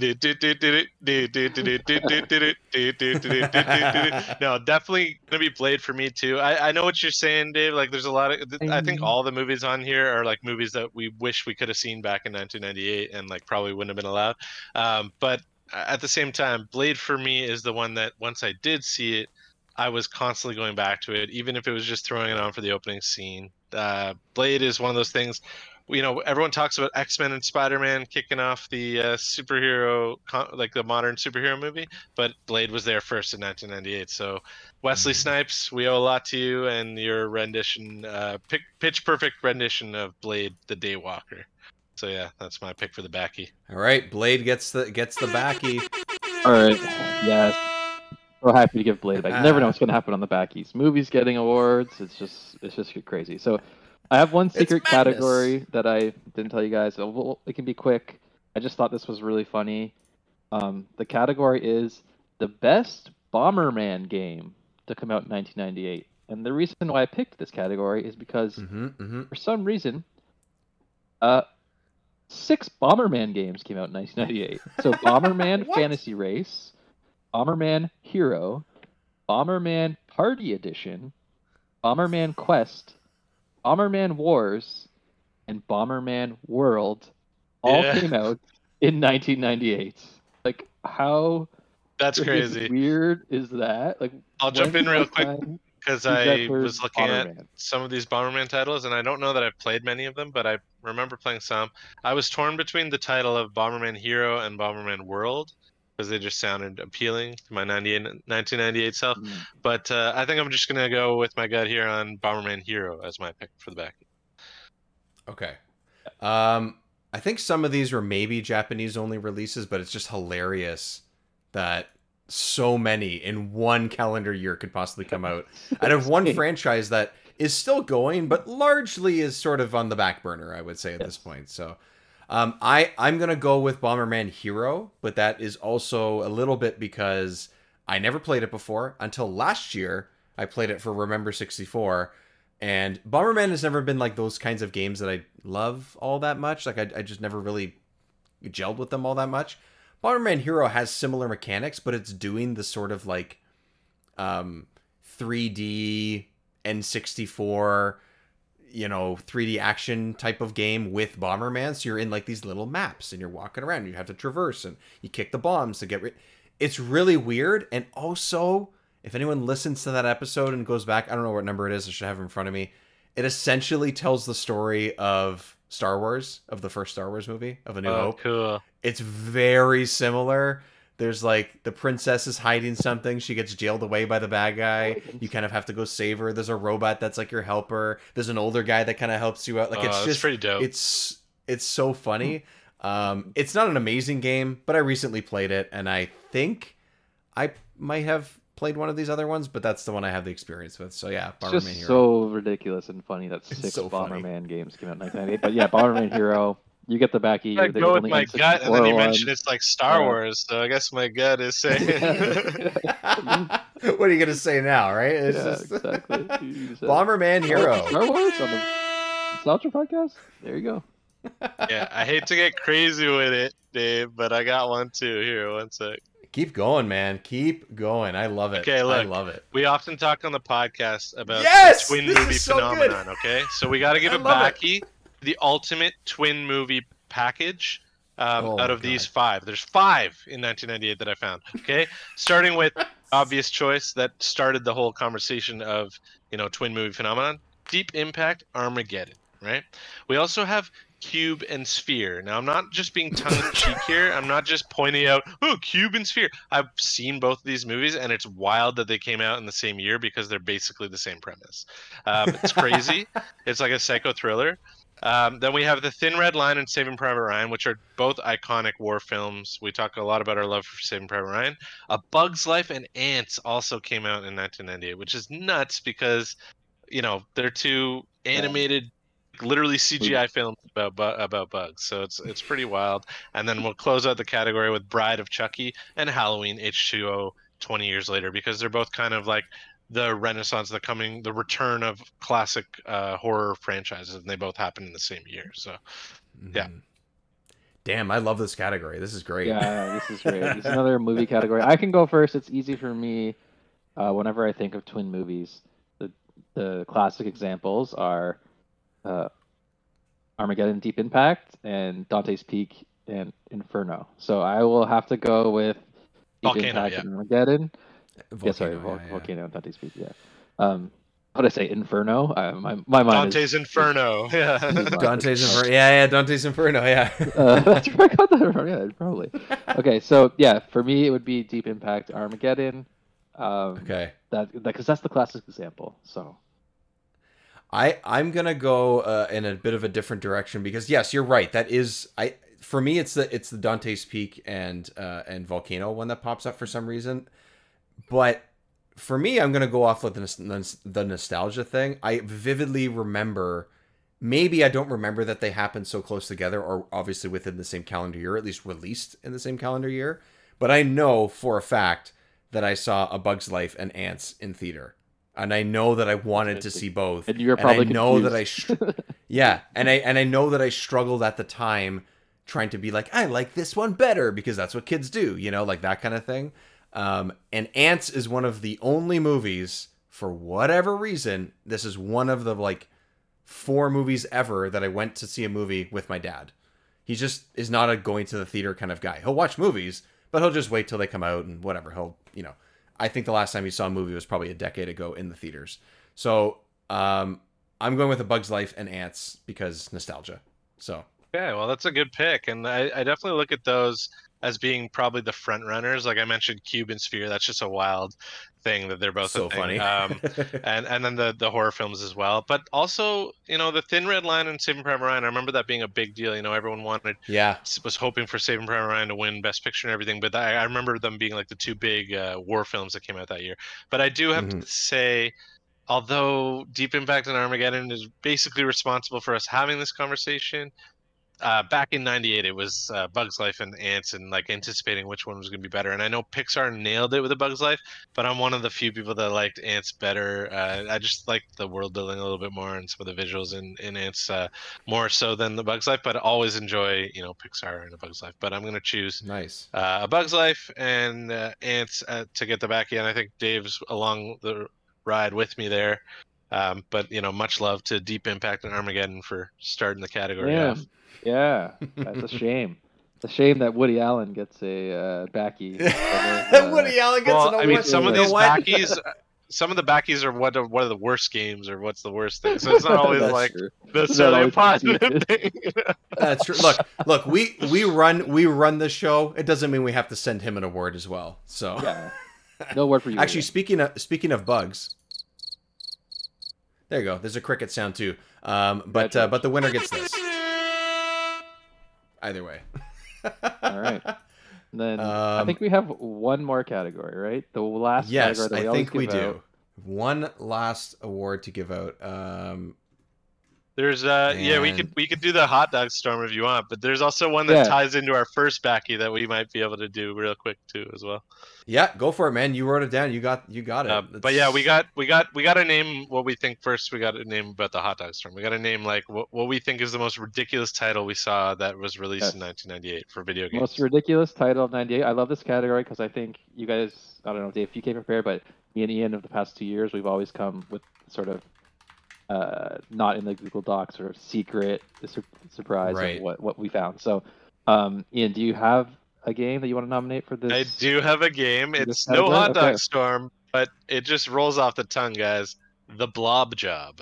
E: No, definitely gonna be Blade for me too. I, I know what you're saying, Dave. Like, there's a lot of. I think all the movies on here are like movies that we wish we could have seen back in nineteen ninety-eight, and like probably wouldn't have been allowed. Um, but at the same time, Blade for me is the one that once I did see it, I was constantly going back to it, even if it was just throwing it on for the opening scene. Uh, Blade is one of those things. You know, everyone talks about X-Men and Spider-Man kicking off the uh, superhero, like the modern superhero movie, but Blade was there first in nineteen ninety-eight. So, Wesley Snipes, we owe a lot to you and your rendition, uh, pick, pitch perfect rendition of Blade, the Daywalker. So yeah, that's my pick for the backy.
C: All right. Blade gets the gets the backy.
D: All right, yeah. So happy to give Blade back. You never know what's going to happen on the backies. Movies getting awards. It's just it's just crazy. So I have one secret
C: madness.
D: category that I didn't tell you guys. So we'll- it can be quick. I just thought this was really funny. Um, the category is the best Bomberman game to come out in nineteen ninety-eight. And the reason why I picked this category is because
C: Mm-hmm, mm-hmm.
D: for some reason, uh, six Bomberman games came out in nineteen ninety-eight. So Bomberman
C: What?
D: Fantasy Race, Bomberman Hero, Bomberman Party Edition, Bomberman Quest, Bomberman Wars, and Bomberman World all
E: Yeah.
D: came out in nineteen ninety-eight. Like, how
E: That's crazy.
D: weird is that? Like,
E: I'll jump
D: when's
E: in
D: the
E: real
D: last
E: quick
D: time
E: because
D: you got
E: I
D: for
E: was looking at
D: Bomberman?
E: some of these Bomberman titles, and I don't know that I've played many of them, but I remember playing some. I was torn between the title of Bomberman Hero and Bomberman World because they just sounded appealing to my ninety-eight, nineteen ninety-eight self.
D: Mm.
E: But uh, I think I'm just gonna go with my gut here on Bomberman Hero as my pick for the back.
C: Okay. Um, I think some of these were maybe Japanese only releases, but it's just hilarious that so many in one calendar year could possibly come out out of one franchise that is still going, but largely is sort of on the back burner, I would say, at
D: Yes.
C: this point. So um, I, I'm going to go with Bomberman Hero, but that is also a little bit because I never played it before until last year. I played it for Remember sixty-four. And Bomberman has never been like those kinds of games that I love all that much. Like I, I just never really gelled with them all that much. Bomberman Hero has similar mechanics, but it's doing the sort of like um, three D N sixty-four, you know, three D action type of game with Bomberman. So you're in like these little maps and you're walking around. You have to traverse and you kick the bombs to get rid. It's really weird. And also, if anyone listens to that episode and goes back, I don't know what number it is. I should have it in front of me. It essentially tells the story of Star Wars, of the first Star Wars movie, of A New
E: Oh,
C: Hope.
E: cool.
C: It's very similar. There's like the princess is hiding something. She gets jailed away by the bad guy. You kind of have to go save her. There's a robot that's like your helper. There's an older guy that kind of helps you out. Like
E: Oh,
C: it's
E: that's
C: just
E: pretty dope.
C: It's It's so funny. Um, it's not an amazing game, but I recently played it, and I think I might have played one of these other ones, but that's the one I have the experience with. So yeah,
D: It's
C: Bomberman
D: just
C: Hero.
D: so ridiculous and funny that
C: It's
D: six
C: so funny.
D: Bomberman games came out in nineteen ninety-eight. But yeah, Bomberman Hero, you get the backy.
E: I
D: they
E: go with
D: only
E: my
D: N
E: gut, and then you
D: sixty-four
E: mentioned
D: one.
E: it's like Star
D: Uh,
E: Wars, so I guess my gut is saying.
C: What are you gonna say now, right? It's
D: Yeah,
C: just...
D: exactly. You said-
C: Bomberman Hero.
D: Star Wars on the Nostalgia podcast. There you go.
E: Yeah, I hate to get crazy with it, Dave, but I got one too. Here, one sec.
C: Keep going, man. Keep going. I love it.
E: Okay,
C: I
E: look.
C: love it.
E: We often talk on the podcast about
C: Yes!
E: the twin
C: This
E: movie
C: is so good.
E: phenomenon, okay? So we got to give
C: I
E: it
C: love it.
E: backy the ultimate twin movie package um,
C: Oh
E: out
C: my
E: of these
C: God.
E: five. There's five in nineteen ninety-eight that I found, okay? Starting with obvious choice that started the whole conversation of, you know, twin movie phenomenon, Deep Impact, Armageddon, right? We also have Cube and Sphere. Now, I'm not just being tongue-in-cheek here. I'm not just pointing out, oh, Cube and Sphere. I've seen both of these movies, and it's wild that they came out in the same year because they're basically the same premise. Um, it's crazy. It's like a psycho thriller. Um, then we have The Thin Red Line and Saving Private Ryan, which are both iconic war films. We talk a lot about our love for Saving Private Ryan. A Bug's Life and Ants also came out in nineteen ninety-eight, which is nuts because, you know, they're two animated, literally C G I films about bu- about bugs. So it's it's pretty wild. And then we'll close out the category with Bride of Chucky and Halloween H two O twenty years later, because they're both kind of like the renaissance, the coming, the return of classic uh, horror franchises, and they both happen in the same year. So yeah.
C: Mhm. Damn, I love this category. This is great.
D: Yeah, this is great. This is another movie category. I can go first. It's easy for me. Uh, whenever I think of twin movies, the the classic examples are uh, Armageddon, Deep Impact, and Dante's Peak and Inferno. So I will have to go with Deep
E: Volcano,
D: Impact
E: yeah.
D: and Armageddon. yeah, sorry,
C: Volcano,
D: Vol-
C: yeah, yeah.
D: Volcano and Dante's Peak. Yeah. Um, how did I say Inferno? Uh, my my mind
E: Dante's
D: is,
E: Inferno. Yeah.
C: Dante's Inferno. Yeah, yeah, Dante's Inferno. Yeah.
D: Uh, that's where I got that from. Yeah, probably. Okay, so yeah, for me it would be Deep Impact, Armageddon. Um,
C: Okay.
D: That because that's the classic example. So
C: I I'm gonna go uh, in a bit of a different direction because yes, you're right. That is I for me it's the it's the Dante's Peak and uh, and Volcano one that pops up for some reason. But for me, I'm gonna go off with the, nos- the nostalgia thing. I vividly remember. Maybe I don't remember that they happened so close together, or obviously within the same calendar year, at least released in the same calendar year. But I know for a fact that I saw A Bug's Life and Ants in theater, and I know that I wanted to see both.
D: and you're
C: And
D: probably
C: I know that I,
D: confused.
C: str- yeah, and I and I know that I struggled at the time trying to be like, I like this one better because that's what kids do, you know, like that kind of thing. Um, and Ants is one of the only movies, for whatever reason, this is one of the like four movies ever that I went to see a movie with my dad. He just is not a going to the theater kind of guy. He'll watch movies, but he'll just wait till they come out and whatever. He'll, you know, I think the last time he saw a movie was probably a decade ago in the theaters. So um, I'm going with A Bug's Life and Ants because nostalgia. So
E: Okay, well, that's a good pick, and I, I definitely look at those as being probably the front runners. Like I mentioned, Cube and Sphere. That's just a wild thing that they're both
C: so
E: a thing.
C: funny.
E: Um, and and then the the horror films as well. But also, you know, the Thin Red Line and Saving Private Ryan. I remember that being a big deal. You know, everyone wanted
C: yeah.
E: was hoping for Saving Private Ryan to win Best Picture and everything. But I, I remember them being like the two big uh, war films that came out that year. But I do have
C: Mhm.
E: to say, although Deep Impact and Armageddon is basically responsible for us having this conversation, uh, back in ninety-eight, it was uh, Bug's Life and Ants, and like anticipating which one was going to be better. And I know Pixar nailed it with A Bug's Life, but I'm one of the few people that liked Ants better. Uh, I just like the world building a little bit more and some of the visuals in, in Ants uh, more so than The Bug's Life, but I always enjoy, you know, Pixar and A Bug's Life. But I'm going to choose
C: Nice.
E: uh, A Bug's Life and uh, Ants uh, to get the backy. And I think Dave's along the ride with me there. Um, but, you know, much love to Deep Impact and Armageddon for starting the category
D: yeah,
E: off.
D: yeah, that's a shame. It's a shame that Woody Allen gets a uh, backy. uh,
C: Woody Allen gets
E: Well,
C: an
E: I mean,
C: award.
E: some of
C: You know
E: these
C: what?
E: backies, some of the backies are what are, what are the worst games or what's the worst thing. So it's not always
C: That's
E: like
C: true.
E: necessarily a
D: always
E: positive
D: confused.
E: thing.
C: That's true. Look, look, we we run we run the show. It doesn't mean we have to send him an award as well. So
D: Yeah, no word for you.
C: actually,
D: Woody.
C: speaking of speaking of bugs, there you go. There's a cricket sound too. Um, but uh, but the winner gets this. either way.
D: All right. And then I
C: Um,
D: think we have one more category, right? The last
C: Yes,
D: category that we
C: I
D: always
C: think we
D: give
C: do.
D: out.
C: One last award to give out. Um,
E: There's uh yeah we
C: And-
E: could we could do the hot dog storm if you want, but there's also one that
D: Yeah.
E: ties into our first backy that we might be able to do real quick too as well.
C: yeah, go for it, man. You wrote it down. You got you got it.
E: Uh, but yeah, we got we got we got to name what we think first. We got to name about the hot dog storm. We got to name like what, what we think is the most ridiculous title we saw that was released
D: Yes.
E: in nineteen ninety-eight for video games.
D: Most ridiculous title of ninety-eight. I love this category because I think you guys, I don't know, Dave, if you came prepared, but me and Ian of the past two years, we've always come with sort of uh, not in the Google Doc, sort of secret sur- surprise
C: Right.
D: of what, what we found. So, um, Ian, do you have a game that you want to nominate for this?
E: I do have a game.
D: This
E: It's no
D: category?
E: hot dog
D: Okay.
E: storm, but it just rolls off the tongue, guys. The Blob Job.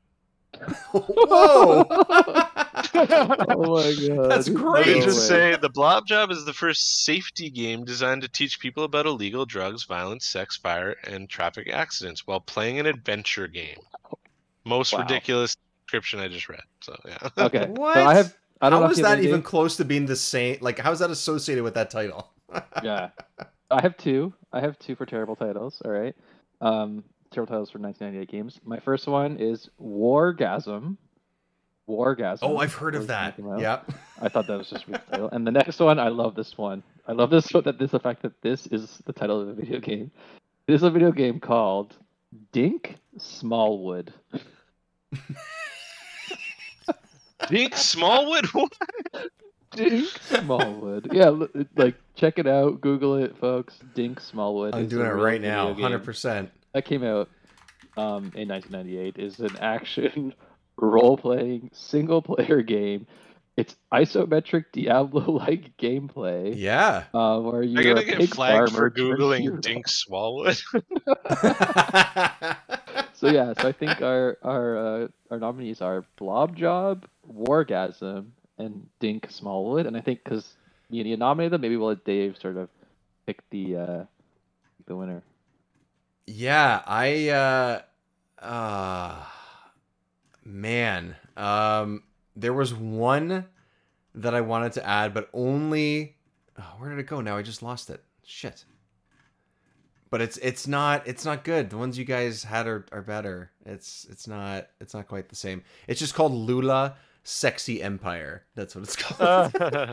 C: Whoa!
D: Oh my god.
C: That's
E: Let
C: great.
E: me
D: No
E: just
D: way.
E: say, the Blob Job is the first safety game designed to teach people about illegal drugs, violence, sex, fire, and traffic accidents while playing an adventure game. Most
D: Wow.
E: ridiculous description I just read. So yeah.
D: Okay.
C: What?
D: So I have. I don't
C: How
D: know
C: is
D: if you have
C: that
D: any
C: even
D: games.
C: close to being the same? Like, how is that associated with that title?
D: Yeah. I have two. I have two for terrible titles. All right. Um, terrible titles for nineteen ninety-eight games. My first one is Wargasm. Wargasm.
C: Oh, I've heard of
D: was
C: that.
D: Mickey Mouse.
C: Yep.
D: I thought that was just a weird title. And the next one, I love this one. I love this one. That this the fact that this is the title of a video game. This is a video game called Dink Smallwood.
E: Dink Smallwood? What?
D: Dink Smallwood. Yeah, look, like check it out. Google it, folks. Dink Smallwood.
C: I'm
D: It's
C: doing
D: a
C: it
D: real
C: right
D: video
C: now.
D: game.
C: one hundred percent.
D: That came out um, in nineteen ninety-eight. Is an action role-playing single-player game. It's isometric Diablo-like gameplay.
C: Yeah.
D: Uh, where
E: Am I
D: you're
E: gonna
D: a
E: get
D: pig
E: flagged
D: farmer
E: for
D: turned
E: googling
D: hero.
E: Dink Smallwood?
D: So yeah, so I think our our uh, our nominees are Blob Job, Wargasm, and Dink Smallwood. And I think because me and Ian nominated them, maybe we'll let Dave sort of pick the uh, the winner.
C: Yeah, I uh uh man. Um there was one that I wanted to add, but only oh, where did it go now? I just lost it. Shit. But it's it's not it's not good. The ones you guys had are, are better. It's it's not it's not quite the same. It's just called Lula Sexy Empire. That's what it's called.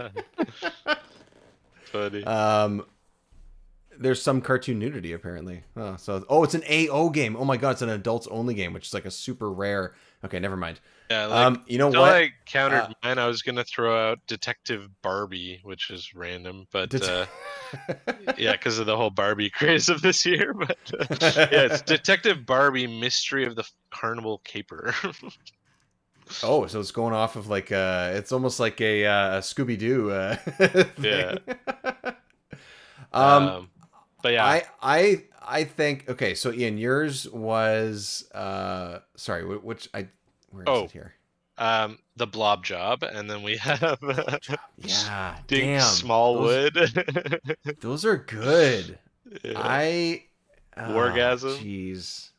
E: Funny.
C: Um, there's some cartoon nudity apparently. Oh, so oh, it's an A O game. Oh my god, it's an adults only game, which is like a super rare. Okay, never mind.
E: Yeah, like,
C: Um, you know
E: until
C: what?
E: I countered
C: Uh,
E: mine, I was gonna throw out Detective Barbie, which is random, but
C: Det-
E: uh, yeah, because of the whole Barbie craze of this year. But uh, yeah, it's Detective Barbie: Mystery of the Carnival Caper.
C: Oh, so it's going off of like uh, it's almost like a, uh, a Scooby Doo. Uh,
E: Yeah.
C: um,
E: um, but yeah,
C: I I I think okay. So Ian, yours was uh, sorry, wh- which I where is
E: Oh.
C: it here?
E: um, the Blob Job, and then we have uh,
C: Yeah,
E: Dink
C: damn,
E: Smallwood.
C: Those, those are good.
E: Yeah.
C: I oh,
E: Wargasm?
C: Jeez.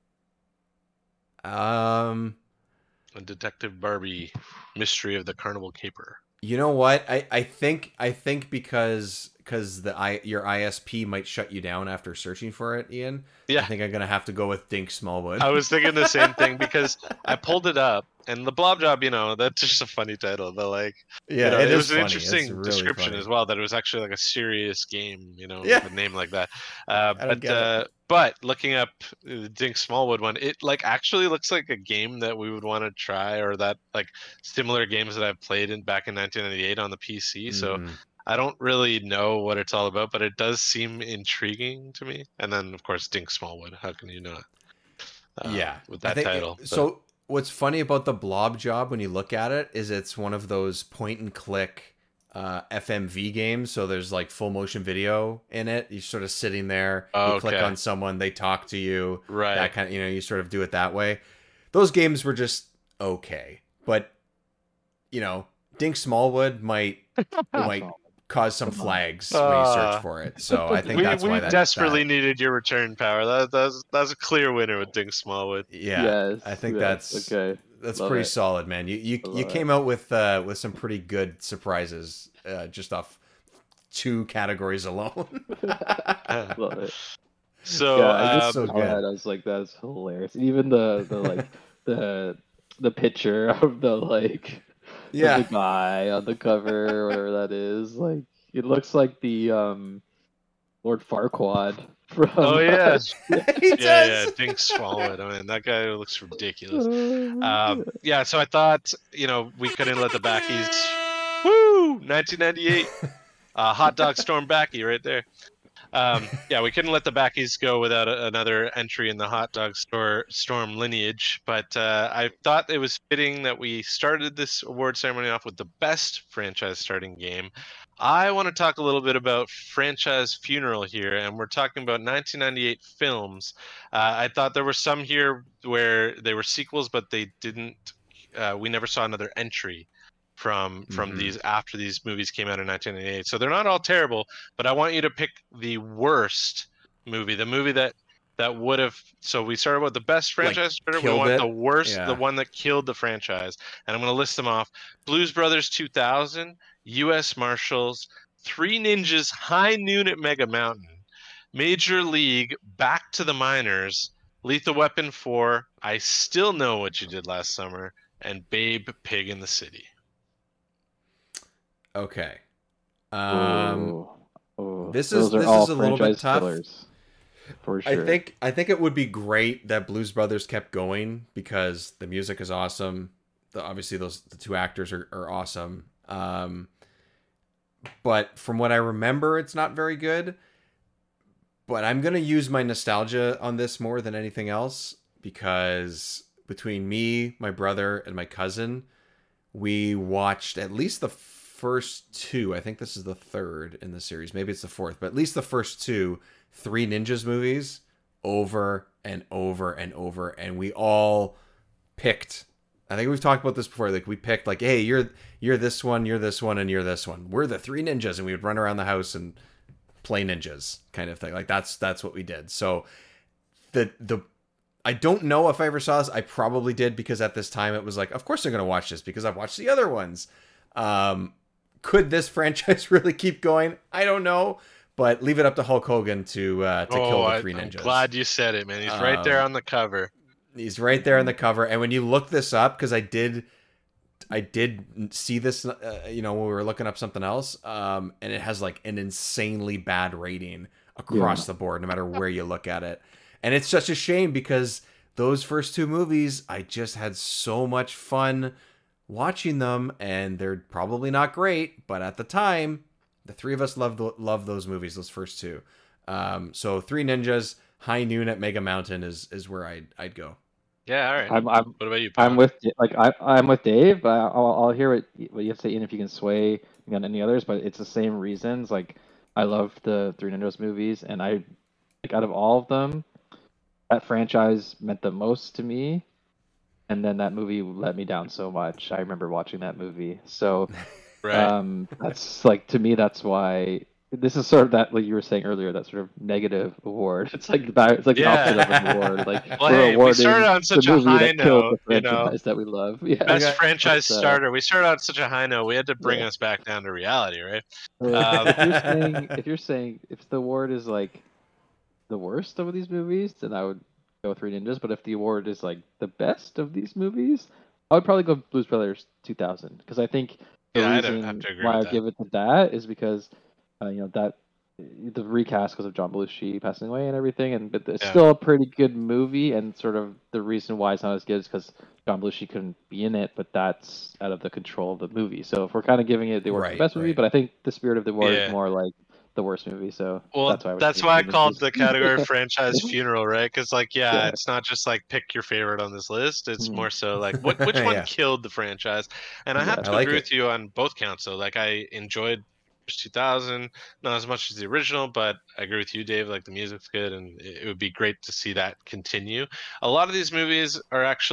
C: Um,
E: And Detective Barbie: Mystery of the Carnival Caper.
C: you know what? I I think I think because because the I your I S P might shut you down after searching for it, Ian. I
E: Yeah,
C: think I'm gonna have to go with Dink Smallwood.
E: I was thinking the same thing because I pulled it up, and the Blob Job, you know, that's just a funny title. But like,
C: yeah,
E: you know,
C: it,
E: it
C: is
E: was an
C: funny.
E: interesting
C: It's really
E: description
C: funny.
E: as well. That it was actually like a serious game, you know,
C: Yeah.
E: with a name like that. Uh,
C: I don't
E: but
C: get it.
E: uh, but looking up the Dink Smallwood one, it like actually looks like a game that we would want to try, or that like similar games that I've played in back in nineteen ninety-eight on the P C. So
C: Mhm.
E: I don't really know what it's all about, but it does seem intriguing to me. And then, of course, Dink Smallwood. How can you not? Uh,
C: yeah,
E: with
C: I
E: that
C: think-
E: title. but-
C: So what's funny about the Blob Job when you look at it is it's one of those point and click uh, F M V games. So there's like full motion video in it. You're sort of sitting there,
E: Oh,
C: you click
E: okay.
C: on someone, they talk to you.
E: right.
C: That kind of, you know, you sort of do it that way. Those games were just okay, but you know, Dink Smallwood might might cause some
D: Come on.
C: flags when you
E: Ah.
C: search for it. So I think
E: we
C: that's
E: we
C: why that
E: desperately
C: that-
E: needed your return power. That that's that's a clear winner with Dink Smallwood.
C: yeah,
D: Yes,
C: I think
D: yes,
C: that's
D: okay.
C: that's
D: Love
C: pretty
D: it.
C: solid, man. You you
D: I
C: you
D: love
C: came out with uh, with some pretty good surprises uh, just off two categories alone.
D: Love it.
E: So,
D: Yeah, I
E: um,
D: just
C: so
D: saw
C: good.
D: that. I was like, that's hilarious. Even the the like the the picture of the like of
C: Yeah.
D: the guy on the cover, whatever that is, like it looks like the um Lord Farquaad from.
E: oh yeah,
C: he
E: yeah, yeah,
C: does.
E: Dink Smallwood. I mean, that guy looks ridiculous.
D: Uh,
E: Um, yeah, so I thought, you know, we couldn't let the backies. Woo! nineteen ninety-eight. Uh, hot dog storm backy right there. Um, yeah, we couldn't let the backies go without a, another entry in the hot dog store storm lineage. But uh, I thought it was fitting that we started this award ceremony off with the best franchise starting game. I want to talk a little bit about franchise funeral here, and we're talking about nineteen ninety-eight films. Uh, I thought there were some here where they were sequels, but they didn't. Uh, we never saw another entry from from
C: Mhm.
E: these after these movies came out in nineteen ninety-eight. So they're not all terrible, but I want you to pick the worst movie, the movie that that would have. So we started with the best
C: Like,
E: franchise starter. We
C: killed
E: want
C: it?
E: the worst,
C: Yeah.
E: the one that killed the franchise, and I'm going to list them off: Blues Brothers two thousand, U S Marshals, Three Ninjas, High Noon at Mega Mountain, Major League, Back to the Minors, Lethal Weapon four, I Still Know What You Did Last Summer, and Babe, Pig in the City.
C: Okay. Um,
D: ooh, ooh.
C: this is-
D: Those are
C: this
D: all
C: is a little bit
D: franchise
C: tough.
D: killers, for sure.
C: I think I think it would be great that Blues Brothers kept going because the music is awesome. The, obviously, those the two actors are, are awesome. Um, but from what I remember, it's not very good. But I'm gonna use my nostalgia on this more than anything else because between me, my brother, and my cousin, we watched at least the first two. I think this is the third in the series. Maybe it's the fourth, but at least the first two Three Ninjas movies over and over and over. And we all picked, I think we've talked about this before. Like we picked like, hey, you're, you're this one, you're this one, and you're this one. We're the Three Ninjas. And we would run around the house and play ninjas kind of thing. Like that's, that's what we did. So the, the, I don't know if I ever saw this. I probably did because at this time it was like, of course they're going to watch this because I've watched the other ones. Um, could this franchise really keep going? I don't know, but leave it up to Hulk Hogan to uh, to
E: oh,
C: kill the
E: I,
C: Three
E: I'm
C: Ninjas.
E: glad you said it, man. He's right there
C: Um,
E: on the cover.
C: He's right there on the cover. And when you look this up, because I did, I did see this, uh, you know, when we were looking up something else, um, and it has like an insanely bad rating across
D: Yeah.
C: the board, no matter where you look at it. And it's such a shame because those first two movies, I just had so much fun watching them, and they're probably not great, but at the time, the three of us loved loved those movies, those first two. Um, so Three Ninjas, High Noon at Mega Mountain is is where I'd I'd go.
E: Yeah, all right.
D: I'm, I'm
E: what about you,
D: I'm
E: Pam?
D: with like I I'm with Dave. But I'll I'll hear what what you have to say, Ian, if you can sway me on any others. But it's the same reasons. Like I love the Three Ninjas movies, and I like out of all of them, that franchise meant the most to me. And then that movie let me down so much. I remember watching that movie. So
E: Right.
D: um, that's like to me. That's why this is sort of that like you were saying earlier. That sort of negative award. It's like the back- it's like
E: Yeah.
D: the opposite of an award. Like
E: Well,
D: we're
E: hey, we
D: awarding
E: started on such
D: the
E: a
D: movie
E: high
D: that killed
E: note,
D: the
E: you know.
D: franchise that we love. Yeah.
E: Best
C: Okay.
E: franchise
D: But, uh,
E: starter. We started on such a high note. We had to bring
D: Yeah.
E: us back down to reality, right?
D: Uh,
E: Um,
D: if you're saying if you're saying if the award is like the worst of these movies, then I would go Three Ninjas. But if the award is like the best of these movies, I would probably go Blues Brothers two thousand because I think the
E: Yeah, I'd
D: reason
E: have to agree
D: why
E: with
D: I
E: that.
D: give it to that is because uh, you know that the recast because of John Belushi passing away and everything, and but it's
E: Yeah.
D: still a pretty good movie. And sort of the reason why it's not as good is because John Belushi couldn't be in it, but that's out of the control of the movie. So if we're kind of giving it the award for
C: Right,
D: the best movie,
C: right.
D: but I think the spirit of the award
E: Yeah.
D: is more like the worst movie. So
E: Well,
D: that's why I, would
E: that's
D: say
E: why I
D: Three
E: called
D: Ninjas.
E: the category franchise funeral, right? Because, like, yeah,
D: Yeah.
E: it's not just like pick your favorite on this list. It's
D: Mhm.
E: more so like what which one
C: Yeah.
E: killed the franchise. And I
D: Yeah.
E: have
C: I
E: to
C: like
E: agree
C: it.
E: with you on both counts. So, like, I enjoyed two thousand, not as much as the original, but I agree with you, Dave. Like, the music's good, and it it would be great to see that continue. A lot of these movies are actually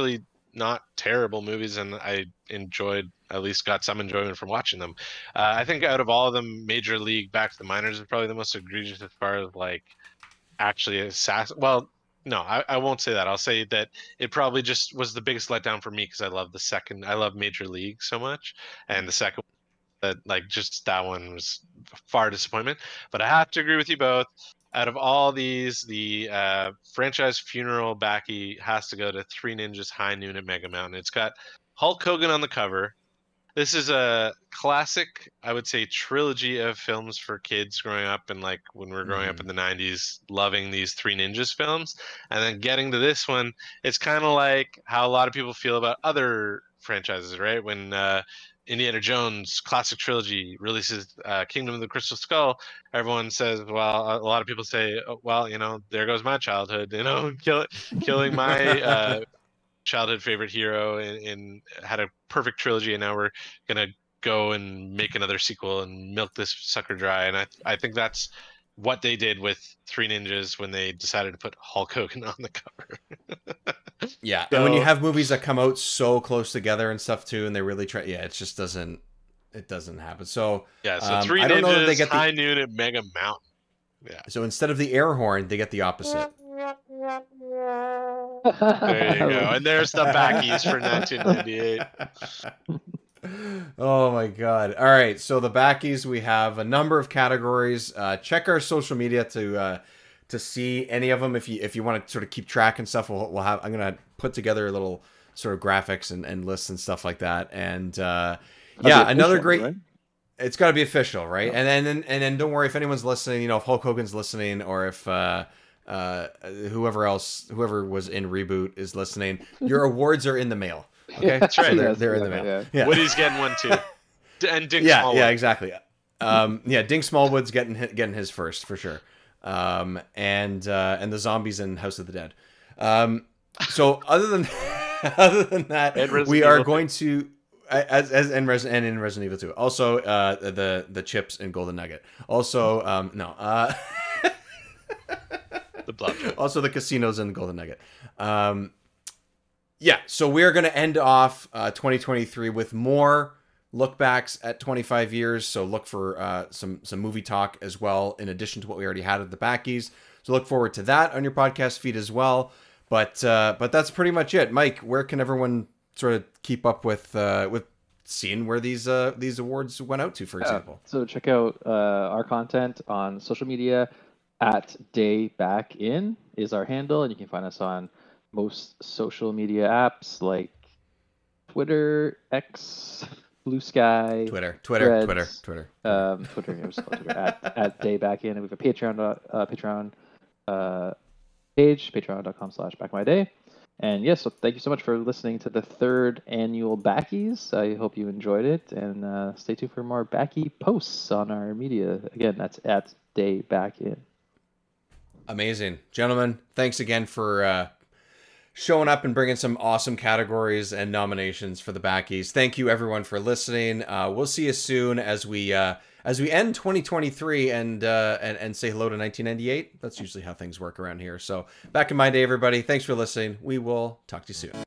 E: not terrible movies, and I enjoyed, at least got some enjoyment from watching them. Uh, I think out of all of them, Major League Back to the Minors is probably the most egregious as far as like actually assassin. Well, no, I, I won't say that. I'll say that it probably just was the biggest letdown for me because I love the second. I love Major League so much, and the second that like just that one was far disappointment. But I have to agree with you both. Out of all these, the uh, franchise funeral backy has to go to Three Ninjas High Noon at Mega Mountain. It's got Hulk Hogan on the cover. This is a classic, I would say, trilogy of films for kids growing up, and like when we were growing mm. up in the nineties, loving these Three Ninjas films. And then getting to this one, it's kind of like how a lot of people feel about other franchises, right? When uh, Indiana Jones classic trilogy releases uh, Kingdom of the Crystal Skull, everyone says, well, a lot of people say, oh, well, you know, there goes my childhood, you know, kill, killing my uh, childhood favorite hero, and, and had a perfect trilogy, and now we're gonna go and make another sequel and milk this sucker dry. And I I think that's what they did with Three Ninjas when they decided to put Hulk Hogan on the cover.
C: Yeah,
E: so,
C: and when you have movies that come out so close together and stuff too, and they really try, yeah, it just doesn't, it doesn't happen. So
E: yeah, so
C: um,
E: Three
C: I don't
E: Ninjas
C: know that they get the,
E: High Noon at Mega Mountain. Yeah.
C: So instead of the air horn, they get the opposite.
E: There you go. And there's the backies for nineteen ninety-eight.
C: Oh my god. All right, so the backies, we have a number of categories. Uh, check our social media to uh, to see any of them. If you if you want to sort of keep track and stuff, we'll, we'll have I'm gonna put together a little sort of graphics and, and lists and stuff like that. And uh, yeah, another great. Right? It's got to be official, right? Oh. And then and, and then don't worry if anyone's listening. You know, if Hulk Hogan's listening, or if uh, uh, whoever else, whoever was in Reboot is listening, your awards are in the mail. Okay,
E: that's right.
C: So they're,
E: yes,
C: they're in
E: yeah,
C: the mail.
E: Yeah.
C: Yeah.
E: Woody's getting one too, and Dink
C: yeah,
E: Smallwood.
C: Yeah, exactly. Um, yeah, Dink Smallwood's getting getting his first for sure. Um, and uh, and the zombies in House of the Dead. Um, so other than other than that, we are going to. As as and, Res, and in Resident Evil two, also uh, the the chips in Golden Nugget. Also, um, no, uh,
E: the blood.
C: Also the casinos in Golden Nugget. Um, yeah, so we're gonna end off uh, twenty twenty-three with more look backs at twenty-five years. So look for uh, some some movie talk as well, in addition to what we already had at the backies. So look forward to that on your podcast feed as well. But uh, but that's pretty much it. Mike, where can everyone sort of keep up with uh, with seeing where these uh, these awards went out to, for example?
D: Yeah. So check out uh, our content on social media. At Day Back In is our handle, and you can find us on most social media apps like Twitter, X, Blue Sky,
C: Twitter, Twitter,
D: Threads,
C: Twitter, Twitter,
D: um, Twitter. It was called Twitter at, at Day Back In, and we have a Patreon uh, Patreon uh, page, patreon.com slash Back My Day. And yes, so thank you so much for listening to the third annual Backies. I hope you enjoyed it, and uh, stay tuned for more Backy posts on our media. Again, that's at Day Back In.
C: Amazing. Gentlemen, thanks again for uh, showing up and bringing some awesome categories and nominations for the Backies. Thank you, everyone, for listening. Uh, we'll see you soon as we uh, as we end twenty twenty-three and, uh, and and say hello to nineteen ninety-eight. That's usually how things work around here. So back in my day, everybody. Thanks for listening. We will talk to you soon.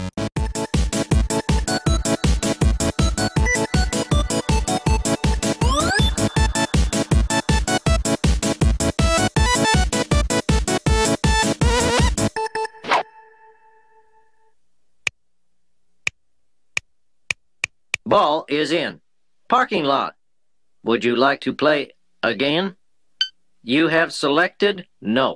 F: Ball is in. Parking lot. Would you like to play again? You have selected no.